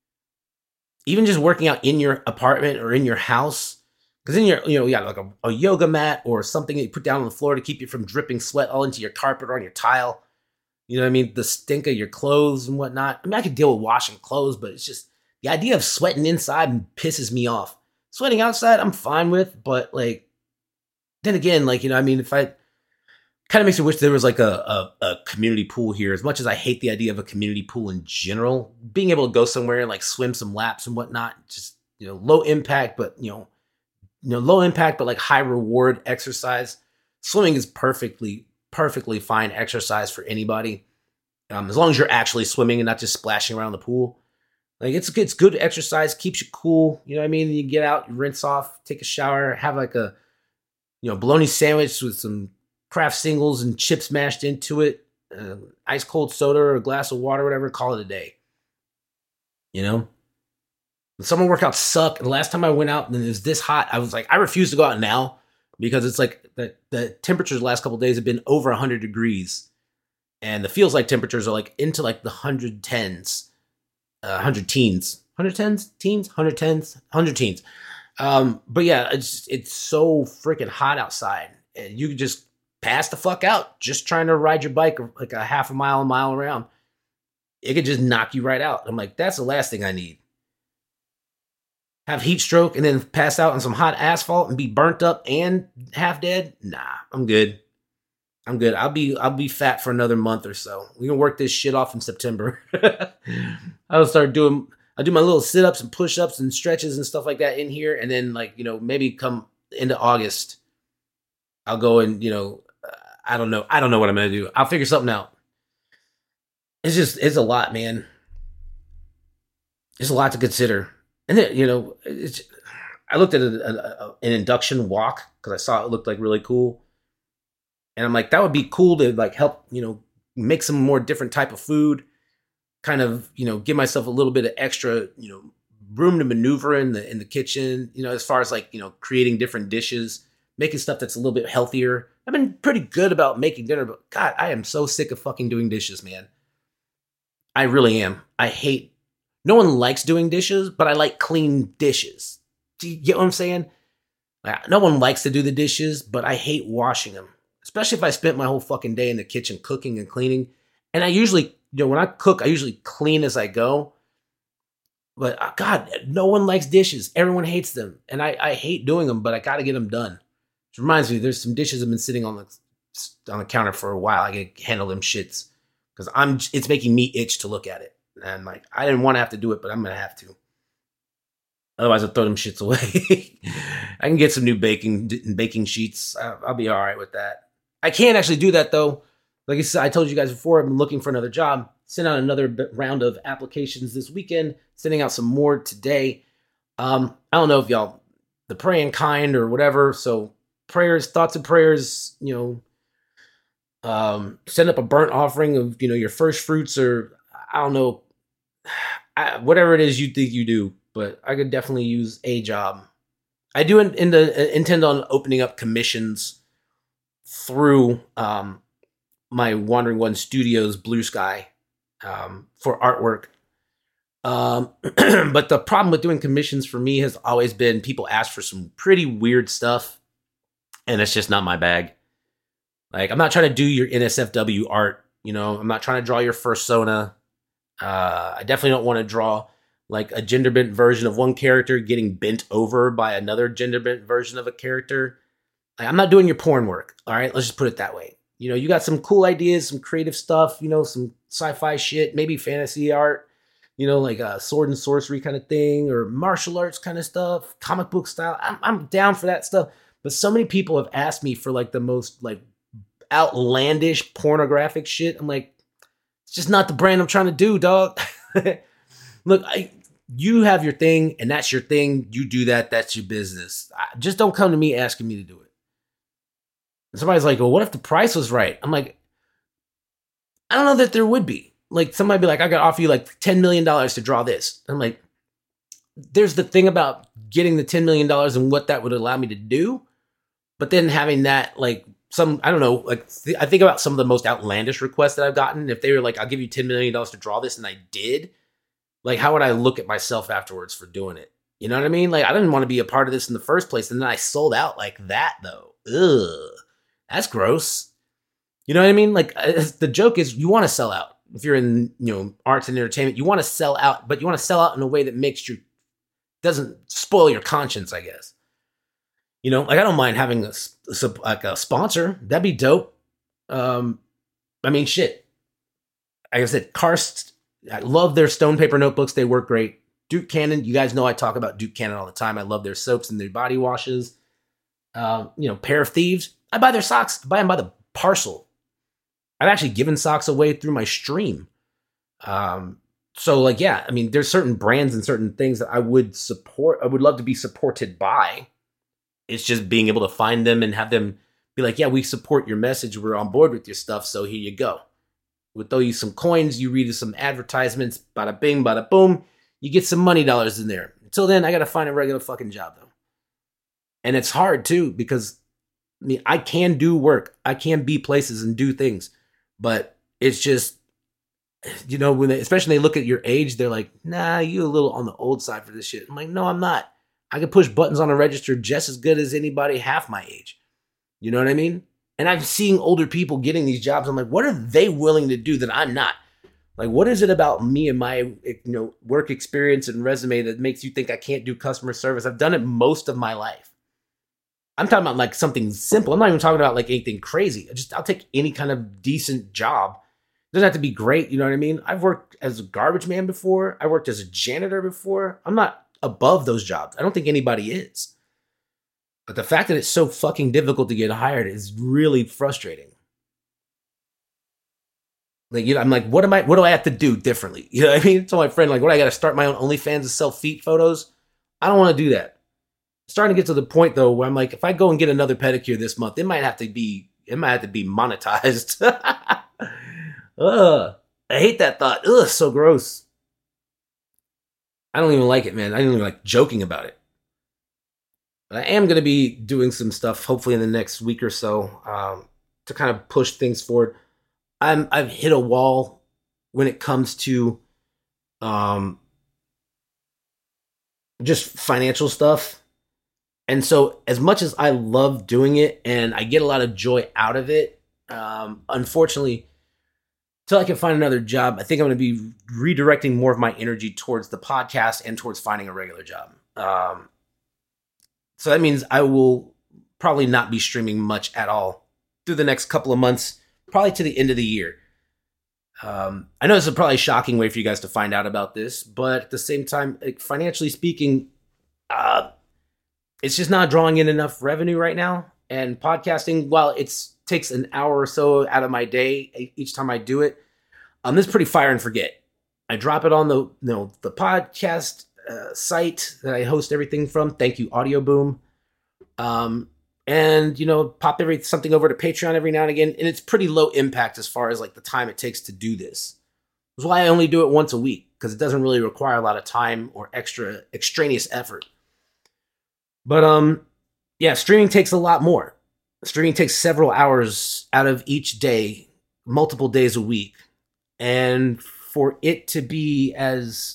Even just working out in your apartment or in your house, because then you got like a yoga mat or something that you put down on the floor to keep you from dripping sweat all into your carpet or on your tile. You know what I mean? The stink of your clothes and whatnot. I mean, I could deal with washing clothes, but it's just the idea of sweating inside pisses me off. Sweating outside, I'm fine with, but like, then again, like, I mean, if I kind of makes me wish there was like a community pool here. As much as I hate the idea of a community pool in general, being able to go somewhere and like swim some laps and whatnot, just, low impact, but, low impact, but like high reward exercise. Swimming is perfectly fine exercise for anybody. As long as you're actually swimming and not just splashing around the pool. Like it's good exercise, keeps you cool. You know what I mean? You get out, you rinse off, take a shower, have like a, bologna sandwich with some Kraft singles and chips mashed into it, ice cold soda or a glass of water, whatever, call it a day. The summer workouts suck. And the last time I went out and it was this hot, I was like, I refuse to go out now because it's like the temperatures the last couple of days have been over 100 degrees. And the feels like temperatures are like into like the 110s, 100 teens, 110s, teens, 110s, 100 teens. But yeah, it's so freaking hot outside. And you could just pass the fuck out just trying to ride your bike like a half a mile around. It could just knock you right out. I'm like, that's the last thing I need. Have heat stroke and then pass out on some hot asphalt and be burnt up and half dead? Nah, I'm good. I'll be fat for another month or so. We can work this shit off in September. I'll do my little sit-ups and push-ups and stretches and stuff like that in here. And then like, maybe come into August, I'll go and, I don't know what I'm going to do. I'll figure something out. It's a lot, man. It's a lot to consider. And then, I looked at an induction walk because I saw it looked like really cool. And I'm like, that would be cool to like help, make some more different type of food, kind of, give myself a little bit of extra, room to maneuver in the kitchen, as far as like, creating different dishes, making stuff that's a little bit healthier. I've been pretty good about making dinner, but God, I am so sick of fucking doing dishes, man. I really am. No one likes doing dishes, but I like clean dishes. Do you get what I'm saying? No one likes to do the dishes, but I hate washing them. Especially if I spent my whole fucking day in the kitchen cooking and cleaning. And I usually, when I cook, I usually clean as I go. But God, no one likes dishes. Everyone hates them. And I hate doing them, but I got to get them done. Which reminds me, there's some dishes that have been sitting on the counter for a while. I got to handle them shits. Because it's making me itch to look at it. And like, I didn't want to have to do it, but I'm going to have to. Otherwise, I'll throw them shits away. I can get some new baking sheets. I'll be all right with that. I can't actually do that, though. Like I said, I told you guys before, I've been looking for another job. Sent out another round of applications this weekend. Sending out some more today. I don't know if y'all, the praying kind or whatever. So prayers, thoughts and prayers, send up a burnt offering of, your first fruits or, I don't know, whatever it is you think you do. But I could definitely use a job. I do intend on opening up commissions through my Wandering One Studios Blue Sky for artwork. But the problem with doing commissions for me has always been people ask for some pretty weird stuff, and it's just not my bag. Like, I'm not trying to do your NSFW art, I'm not trying to draw your fursona. I definitely don't want to draw like a gender bent version of one character getting bent over by another gender bent version of a character. Like, I'm not doing your porn work. All right. Let's just put it that way. You got some cool ideas, some creative stuff, some sci-fi shit, maybe fantasy art, like a sword and sorcery kind of thing or martial arts kind of stuff, comic book style. I'm down for that stuff. But so many people have asked me for like the most like outlandish pornographic shit. I'm like, it's just not the brand I'm trying to do, dog. Look, you have your thing, and that's your thing. You do that. That's your business. Just don't come to me asking me to do it. And somebody's like, well, what if the price was right? I'm like, I don't know that there would be. Like, somebody be like, I got to offer you like $10 million to draw this. I'm like, there's the thing about getting the $10 million and what that would allow me to do. But then having that, like, I don't know, like I think about some of the most outlandish requests that I've gotten. If they were like, I'll give you $10 million to draw this, and I did, like, how would I look at myself afterwards for doing it? You know what I mean? Like, I didn't want to be a part of this in the first place. And then I sold out like that, though. Ugh. That's gross. You know what I mean? Like, the joke is you want to sell out. If you're in, arts and entertainment, you want to sell out, but you want to sell out in a way that doesn't spoil your conscience, I guess. Like, I don't mind having a sponsor. That'd be dope. Shit. Like I said, Karst, I love their stone paper notebooks. They work great. Duke Cannon, you guys know I talk about Duke Cannon all the time. I love their soaps and their body washes. Pair of Thieves. I buy their socks. I buy them by the parcel. I've actually given socks away through my stream. There's certain brands and certain things that I would support. I would love to be supported by. It's just being able to find them and have them be like, yeah, we support your message. We're on board with your stuff. So here you go. We'll throw you some coins. You read some advertisements. Bada bing, bada boom. You get some money dollars in there. Until then, I got to find a regular fucking job, though. And it's hard, too, because I can do work. I can be places and do things. But it's just, especially when they look at your age, they're like, nah, you a little on the old side for this shit. I'm like, no, I'm not. I can push buttons on a register just as good as anybody half my age. You know what I mean? And I'm seeing older people getting these jobs. I'm like, what are they willing to do that I'm not? Like, what is it about me and my, work experience and resume that makes you think I can't do customer service? I've done it most of my life. I'm talking about like something simple. I'm not even talking about like anything crazy. I'll take any kind of decent job. It doesn't have to be great. You know what I mean? I've worked as a garbage man before. I worked as a janitor before. I'm not above those jobs. I don't think anybody is. But the fact that it's so fucking difficult to get hired is really frustrating. Like, I'm like, what do I have to do differently? You know what I mean? So my friend, like, what, I got to start my own OnlyFans and sell feet photos? I don't want to do that. Starting to get to the point though where I'm like, if I go and get another pedicure this month, it might have to be monetized. Ugh, I hate that thought. Ugh, so gross. I don't even like it, man. I don't even like joking about it. But I am going to be doing some stuff, hopefully in the next week or so, to kind of push things forward. I've hit a wall when it comes to just financial stuff. And so as much as I love doing it and I get a lot of joy out of it, unfortunately, till I can find another job, I think I'm going to be redirecting more of my energy towards the podcast and towards finding a regular job. So that means I will probably not be streaming much at all through the next couple of months, probably to the end of the year. I know this is probably a shocking way for you guys to find out about this, but at the same time, like, financially speaking, it's just not drawing in enough revenue right now. And podcasting, while it takes an hour or so out of my day each time I do it, this is pretty fire and forget. I drop it on the podcast site that I host everything from. Thank you, Audio Boom. And pop something over to Patreon every now and again, and it's pretty low impact as far as like the time it takes to do this. That's why I only do it once a week, because it doesn't really require a lot of time or extra extraneous effort. But streaming takes a lot more. Streaming takes several hours out of each day, multiple days a week, and for it to be as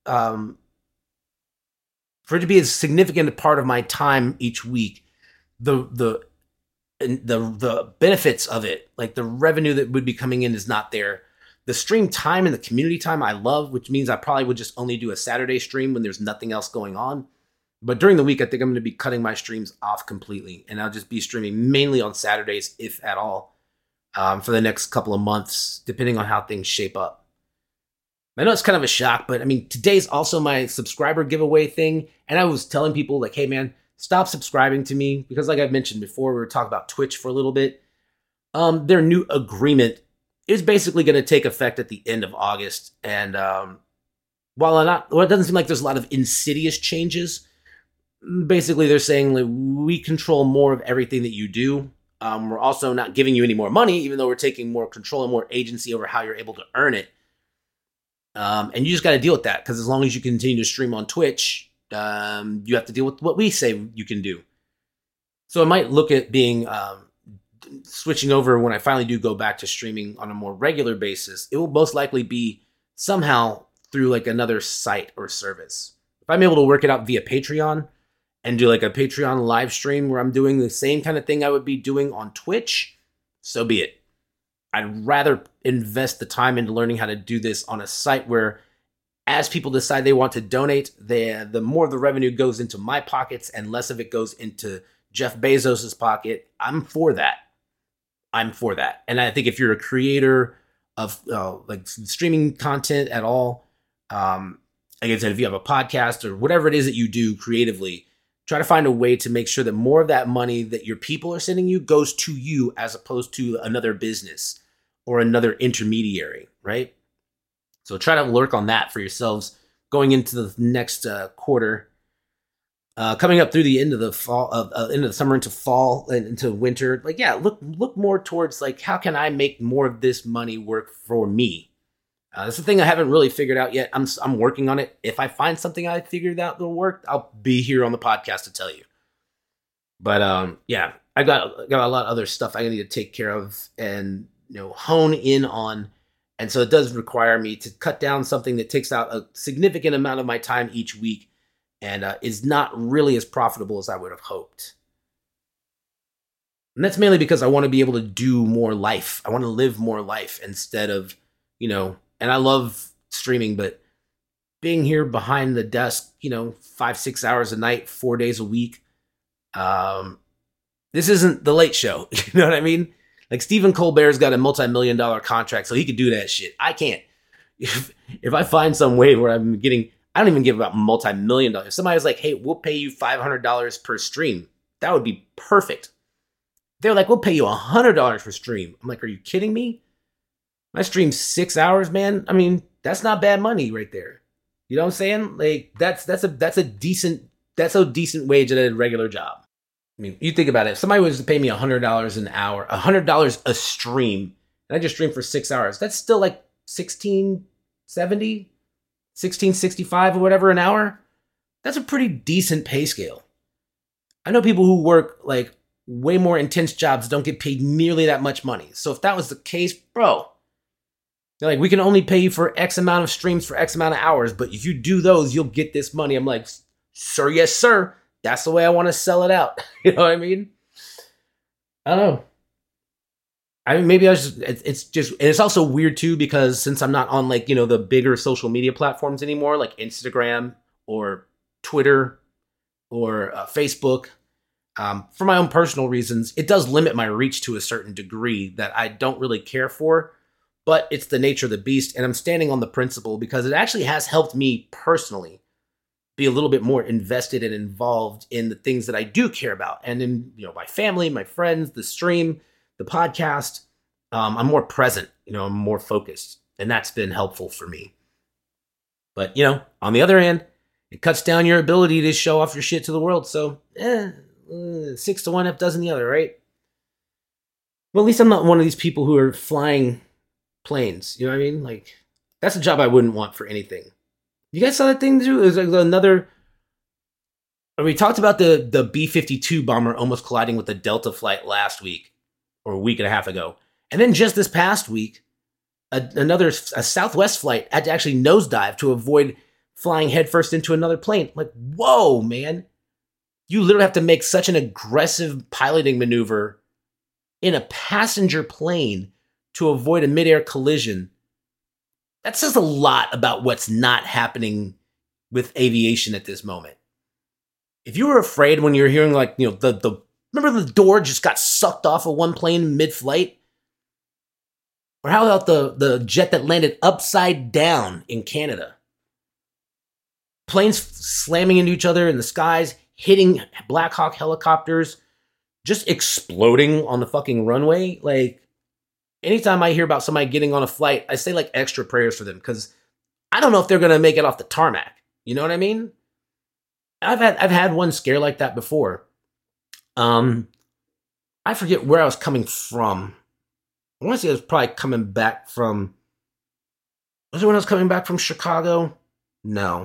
significant a part of my time each week, the benefits of it, like the revenue that would be coming in, is not there. The stream time and the community time I love, which means I probably would just only do a Saturday stream when there's nothing else going on. But during the week, I think I'm going to be cutting my streams off completely, and I'll just be streaming mainly on Saturdays, if at all, for the next couple of months, depending on how things shape up. I know it's kind of a shock, but I mean, today's also my subscriber giveaway thing, and I was telling people, like, hey man, stop subscribing to me, because like I've mentioned before, we were talking about Twitch for a little bit. Their new agreement is basically going to take effect at the end of August, and while it doesn't seem like there's a lot of insidious changes, basically they're saying, like, we control more of everything that you do. We're also not giving you any more money, even though we're taking more control and more agency over how you're able to earn it. And you just got to deal with that, because as long as you continue to stream on Twitch, you have to deal with what we say you can do. So it might look at being switching over when I finally do go back to streaming on a more regular basis, it will most likely be somehow through like another site or service. If I'm able to work it out via Patreon and do like a Patreon live stream where I'm doing the same kind of thing I would be doing on Twitch, so be it. I'd rather invest the time into learning how to do this on a site where, as people decide they want to donate, the more the revenue goes into my pockets and less of it goes into Jeff Bezos's pocket. I'm for that. And I think if you're a creator of like streaming content at all, like I said, if you have a podcast or whatever it is that you do creatively, try to find a way to make sure that more of that money that your people are sending you goes to you as opposed to another business or another intermediary, right? So try to work on that for yourselves going into the next quarter. Coming up through the end of the fall, end of the summer into fall and into winter, like, yeah, look more towards like, how can I make more of this money work for me? That's the thing I haven't really figured out yet. I'm working on it. If I find something I figured out that'll work, I'll be here on the podcast to tell you. But yeah, I got a lot of other stuff I need to take care of and hone in on. And so it does require me to cut down something that takes out a significant amount of my time each week and is not really as profitable as I would have hoped. And that's mainly because I want to be able to do more life. I want to live more life instead of, and I love streaming, but being here behind the desk, 5-6 hours a night, 4 days a week, this isn't the Late Show. You know what I mean? Like Stephen Colbert's got a multi-million-dollar contract, so he could do that shit. I can't. If I find some way where I'm getting, I don't even give about multi-million-dollar. If somebody's like, hey, we'll pay you $500 per stream, that would be perfect. They're like, we'll pay you $100 per stream. I'm like, are you kidding me? My stream's 6 hours, man. I mean, that's not bad money right there. You know what I'm saying? Like that's a decent wage at a regular job. I mean, you think about it. If somebody was to pay me $100 an hour, $100 a stream, and I just stream for 6 hours, that's still like $16.70, $16.65 or whatever an hour. That's a pretty decent pay scale. I know people who work like way more intense jobs don't get paid nearly that much money. So if that was the case, bro, they're like, we can only pay you for X amount of streams for X amount of hours, but if you do those, you'll get this money. I'm like, sir, yes, sir. That's the way I want to sell it out. You know what I mean? I don't know. I mean, maybe it's also weird too, because since I'm not on like, the bigger social media platforms anymore, like Instagram or Twitter or Facebook, for my own personal reasons, it does limit my reach to a certain degree that I don't really care for, but it's the nature of the beast. And I'm standing on the principle because it actually has helped me personally be a little bit more invested and involved in the things that I do care about. And in, my family, my friends, the stream, the podcast, I'm more present, I'm more focused, and that's been helpful for me. But, on the other hand, it cuts down your ability to show off your shit to the world. So, 6 to 1, half dozen the other, right? Well, at least I'm not one of these people who are flying planes. You know what I mean? Like, that's a job I wouldn't want for anything. You guys saw that thing too? It was like another. We talked about the B-52 bomber almost colliding with the Delta flight last week or a week and a half ago. And then just this past week, a Southwest flight had to actually nosedive to avoid flying headfirst into another plane. Like, whoa, man. You literally have to make such an aggressive piloting maneuver in a passenger plane to avoid a midair collision. That says a lot about what's not happening with aviation at this moment. If you were afraid when you were hearing like, remember the door just got sucked off of one plane mid-flight? Or how about the jet that landed upside down in Canada? Planes slamming into each other in the skies, hitting Black Hawk helicopters, just exploding on the fucking runway. Like, anytime I hear about somebody getting on a flight, I say like extra prayers for them because I don't know if they're going to make it off the tarmac. You know what I mean? I've had one scare like that before. I forget where I was coming from. I want to say I was probably coming back from. Was it when I was coming back from Chicago? No.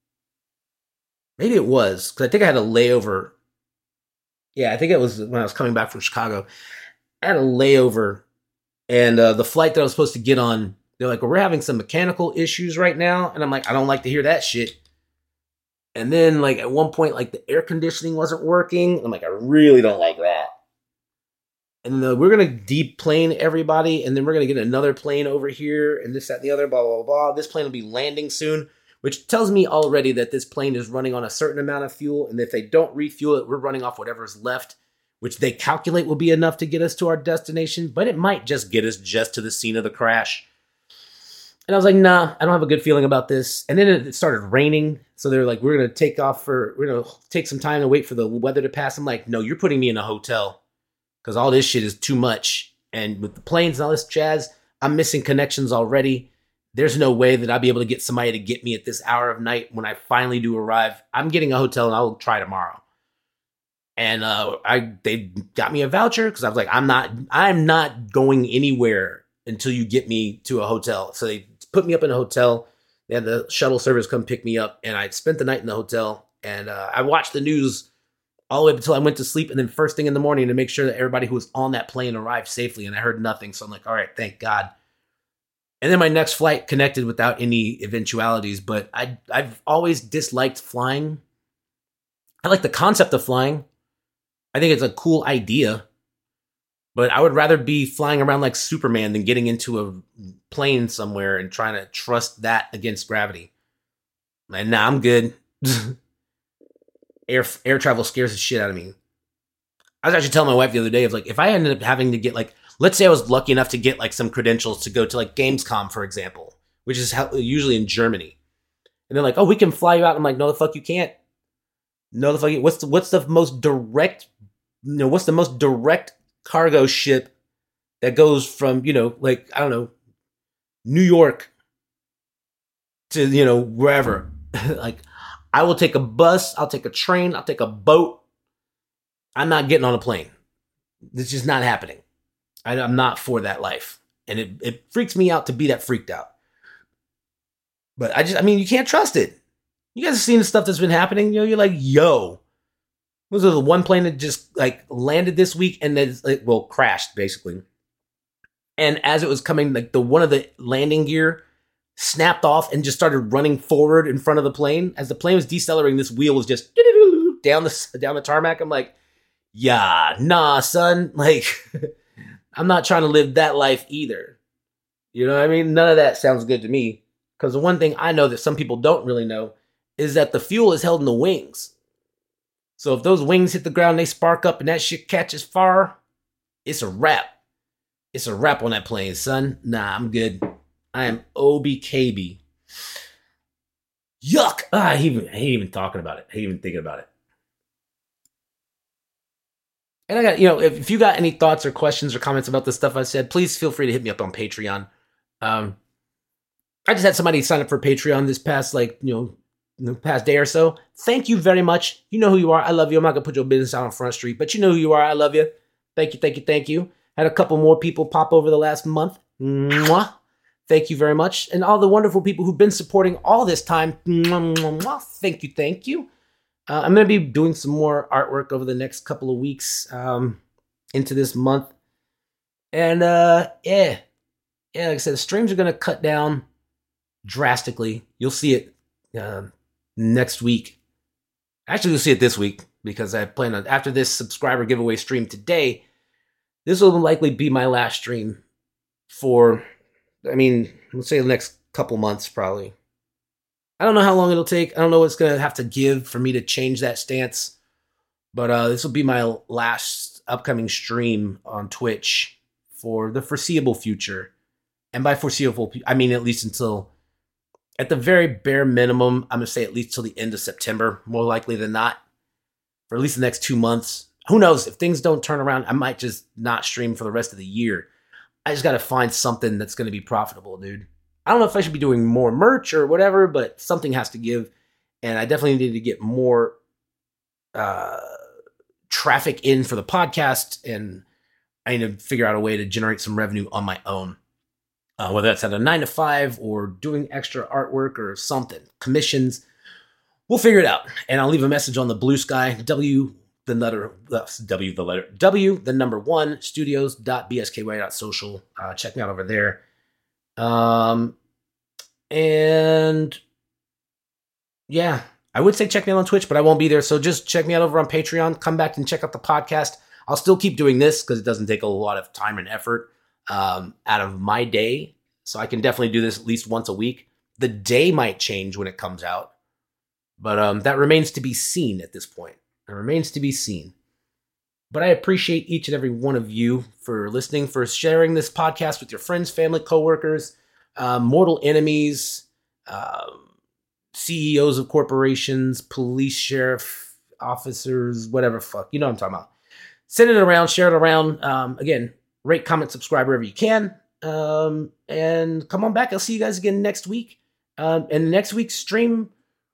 Maybe it was because I think I had a layover. Yeah, I think it was when I was coming back from Chicago. I had a layover, and the flight that I was supposed to get on, they're like, well, we're having some mechanical issues right now. And I'm like, I don't like to hear that shit. And then, like, at one point, like, the air conditioning wasn't working. I'm like, I really don't like that. And then we're going to deplane everybody, and then we're going to get another plane over here, and this, that, and the other, blah, blah, blah. This plane will be landing soon, which tells me already that this plane is running on a certain amount of fuel, and if they don't refuel it, we're running off whatever's left, which they calculate will be enough to get us to our destination, but it might just get us just to the scene of the crash. And I was like, nah, I don't have a good feeling about this. And then it started raining, so they're like, we're going to take some time to wait for the weather to pass. I'm like, no, you're putting me in a hotel. Because all this shit is too much. And with the planes and all this jazz, I'm missing connections already. There's no way that I'll be able to get somebody to get me at this hour of night when I finally do arrive. I'm getting a hotel and I'll try tomorrow. And they got me a voucher because I was like, I'm not going anywhere until you get me to a hotel. So they put me up in a hotel. They had the shuttle service come pick me up, and I spent the night in the hotel. And I watched the news all the way until I went to sleep, and then first thing in the morning to make sure that everybody who was on that plane arrived safely, and I heard nothing. So I'm like, all right, thank God. And then my next flight connected without any eventualities, but I've always disliked flying. I like the concept of flying. I think it's a cool idea, but I would rather be flying around like Superman than getting into a plane somewhere and trying to trust that against gravity. And nah, I'm good. Air travel scares the shit out of me. I was actually telling my wife the other day, of like, if I ended up having to get, like, let's say I was lucky enough to get like some credentials to go to like Gamescom, for example, which is usually in Germany. And they're like, oh, we can fly you out. I'm like, no, the fuck you can't. No, the fuck you. What's the most direct, what's the most direct cargo ship that goes from, like, I don't know, New York to, wherever. Like, I will take a bus, I'll take a train, I'll take a boat. I'm not getting on a plane. It's just not happening. I'm not for that life. And it freaks me out to be that freaked out. But you can't trust it. You guys have seen the stuff that's been happening. You're like, yo. Was it the one plane that just like landed this week and then crashed basically. And as it was coming, like one of the landing gear snapped off and just started running forward in front of the plane. As the plane was decelerating, this wheel was just down the tarmac. I'm like, yeah, nah, son. Like, I'm not trying to live that life either. You know what I mean? None of that sounds good to me. Because the one thing I know that some people don't really know is that the fuel is held in the wings. So if those wings hit the ground, they spark up and that shit catches fire, it's a wrap. It's a wrap on that plane, son. Nah, I'm good. I am OBKB. Yuck! I hate even talking about it. I hate even thinking about it. And I got, if you got any thoughts or questions or comments about the stuff I said, please feel free to hit me up on Patreon. I just had somebody sign up for Patreon this past, the past day or so. Thank you very much. You know who you are. I love you. I'm not going to put your business out on Front Street, but you know who you are. I love you. Thank you, thank you, thank you. Had a couple more people pop over the last month. Mwah. Thank you very much. And all the wonderful people who've been supporting all this time. Mwah, mwah, mwah. Thank you, thank you. I'm going to be doing some more artwork over the next couple of weeks into this month. And like I said, the streams are going to cut down drastically. You'll see it next week. Actually, you'll see it this week because I plan on, after this subscriber giveaway stream today, this will likely be my last stream for, let's say the next couple months probably. I don't know how long it'll take. I don't know what's going to have to give for me to change that stance. But this will be my last upcoming stream on Twitch for the foreseeable future. And by foreseeable, I mean at least until, at the very bare minimum, I'm going to say at least till the end of September, more likely than not. For at least the next 2 months. Who knows? If things don't turn around, I might just not stream for the rest of the year. I just got to find something that's going to be profitable, dude. I don't know if I should be doing more merch or whatever, but something has to give. And I definitely need to get more traffic in for the podcast. And I need to figure out a way to generate some revenue on my own. Whether that's at a 9 to 5 or doing extra artwork or something. Commissions. We'll figure it out. And I'll leave a message on the Blue Sky, the letter W, the letter W, the number one, studios.bsky.social. Check me out over there. And yeah, I would say check me out on Twitch, but I won't be there. So just check me out over on Patreon. Come back and check out the podcast. I'll still keep doing this because it doesn't take a lot of time and effort out of my day. So I can definitely do this at least once a week. The day might change when it comes out, but that remains to be seen at this point. It remains to be seen. But I appreciate each and every one of you for listening, for sharing this podcast with your friends, family, coworkers, mortal enemies, CEOs of corporations, police, sheriff, officers, whatever fuck. You know what I'm talking about. Send it around, share it around. Again, rate, comment, subscribe wherever you can. And come on back. I'll see you guys again next week. And next week's stream,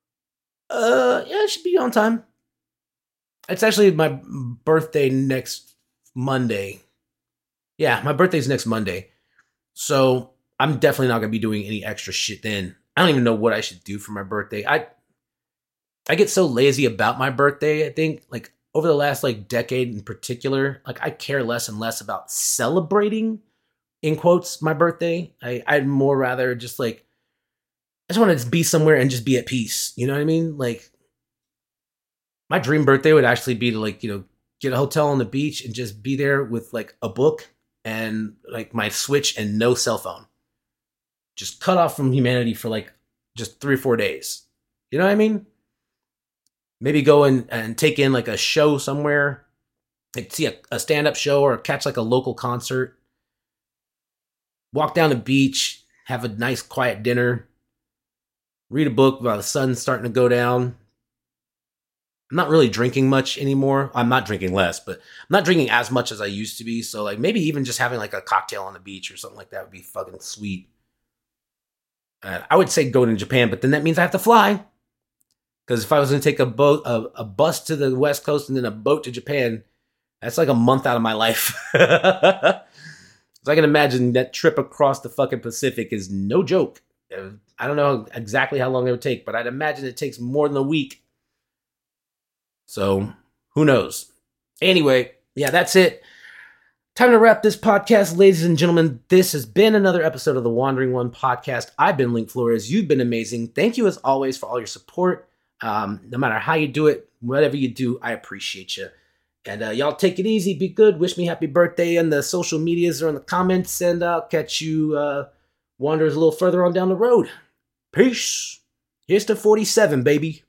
it should be on time. It's actually my birthday next Monday. Yeah, my birthday's next Monday. So I'm definitely not going to be doing any extra shit then. I don't even know what I should do for my birthday. I get so lazy about my birthday, I think. Like, over the last, decade in particular, I care less and less about celebrating, in quotes, my birthday. I'd more rather just, I just want to be somewhere and just be at peace. You know what I mean? My dream birthday would actually be to, get a hotel on the beach and just be there with, a book and, my Switch and no cell phone. Just cut off from humanity for, just 3 or 4 days. You know what I mean? Maybe go and take in, a show somewhere. See a stand-up show or catch, a local concert. Walk down the beach, have a nice, quiet dinner. Read a book while the sun's starting to go down. I'm not really drinking much anymore. I'm not drinking less, but I'm not drinking as much as I used to be. So maybe even just having a cocktail on the beach or something like that would be fucking sweet. I would say go to Japan, but then that means I have to fly. Because if I was going to take a bus to the West Coast and then a boat to Japan, that's a month out of my life. So I can imagine that trip across the fucking Pacific is no joke. I don't know exactly how long it would take, but I'd imagine it takes more than a week. So, who knows? Anyway, yeah, that's it. Time to wrap this podcast, ladies and gentlemen. This has been another episode of the Wandering One podcast. I've been Link Flores. You've been amazing. Thank you, as always, for all your support. No matter how you do it, whatever you do, I appreciate you. And y'all take it easy. Be good. Wish me happy birthday in the social medias or in the comments. And I'll catch you wanderers a little further on down the road. Peace. Here's to 47, baby.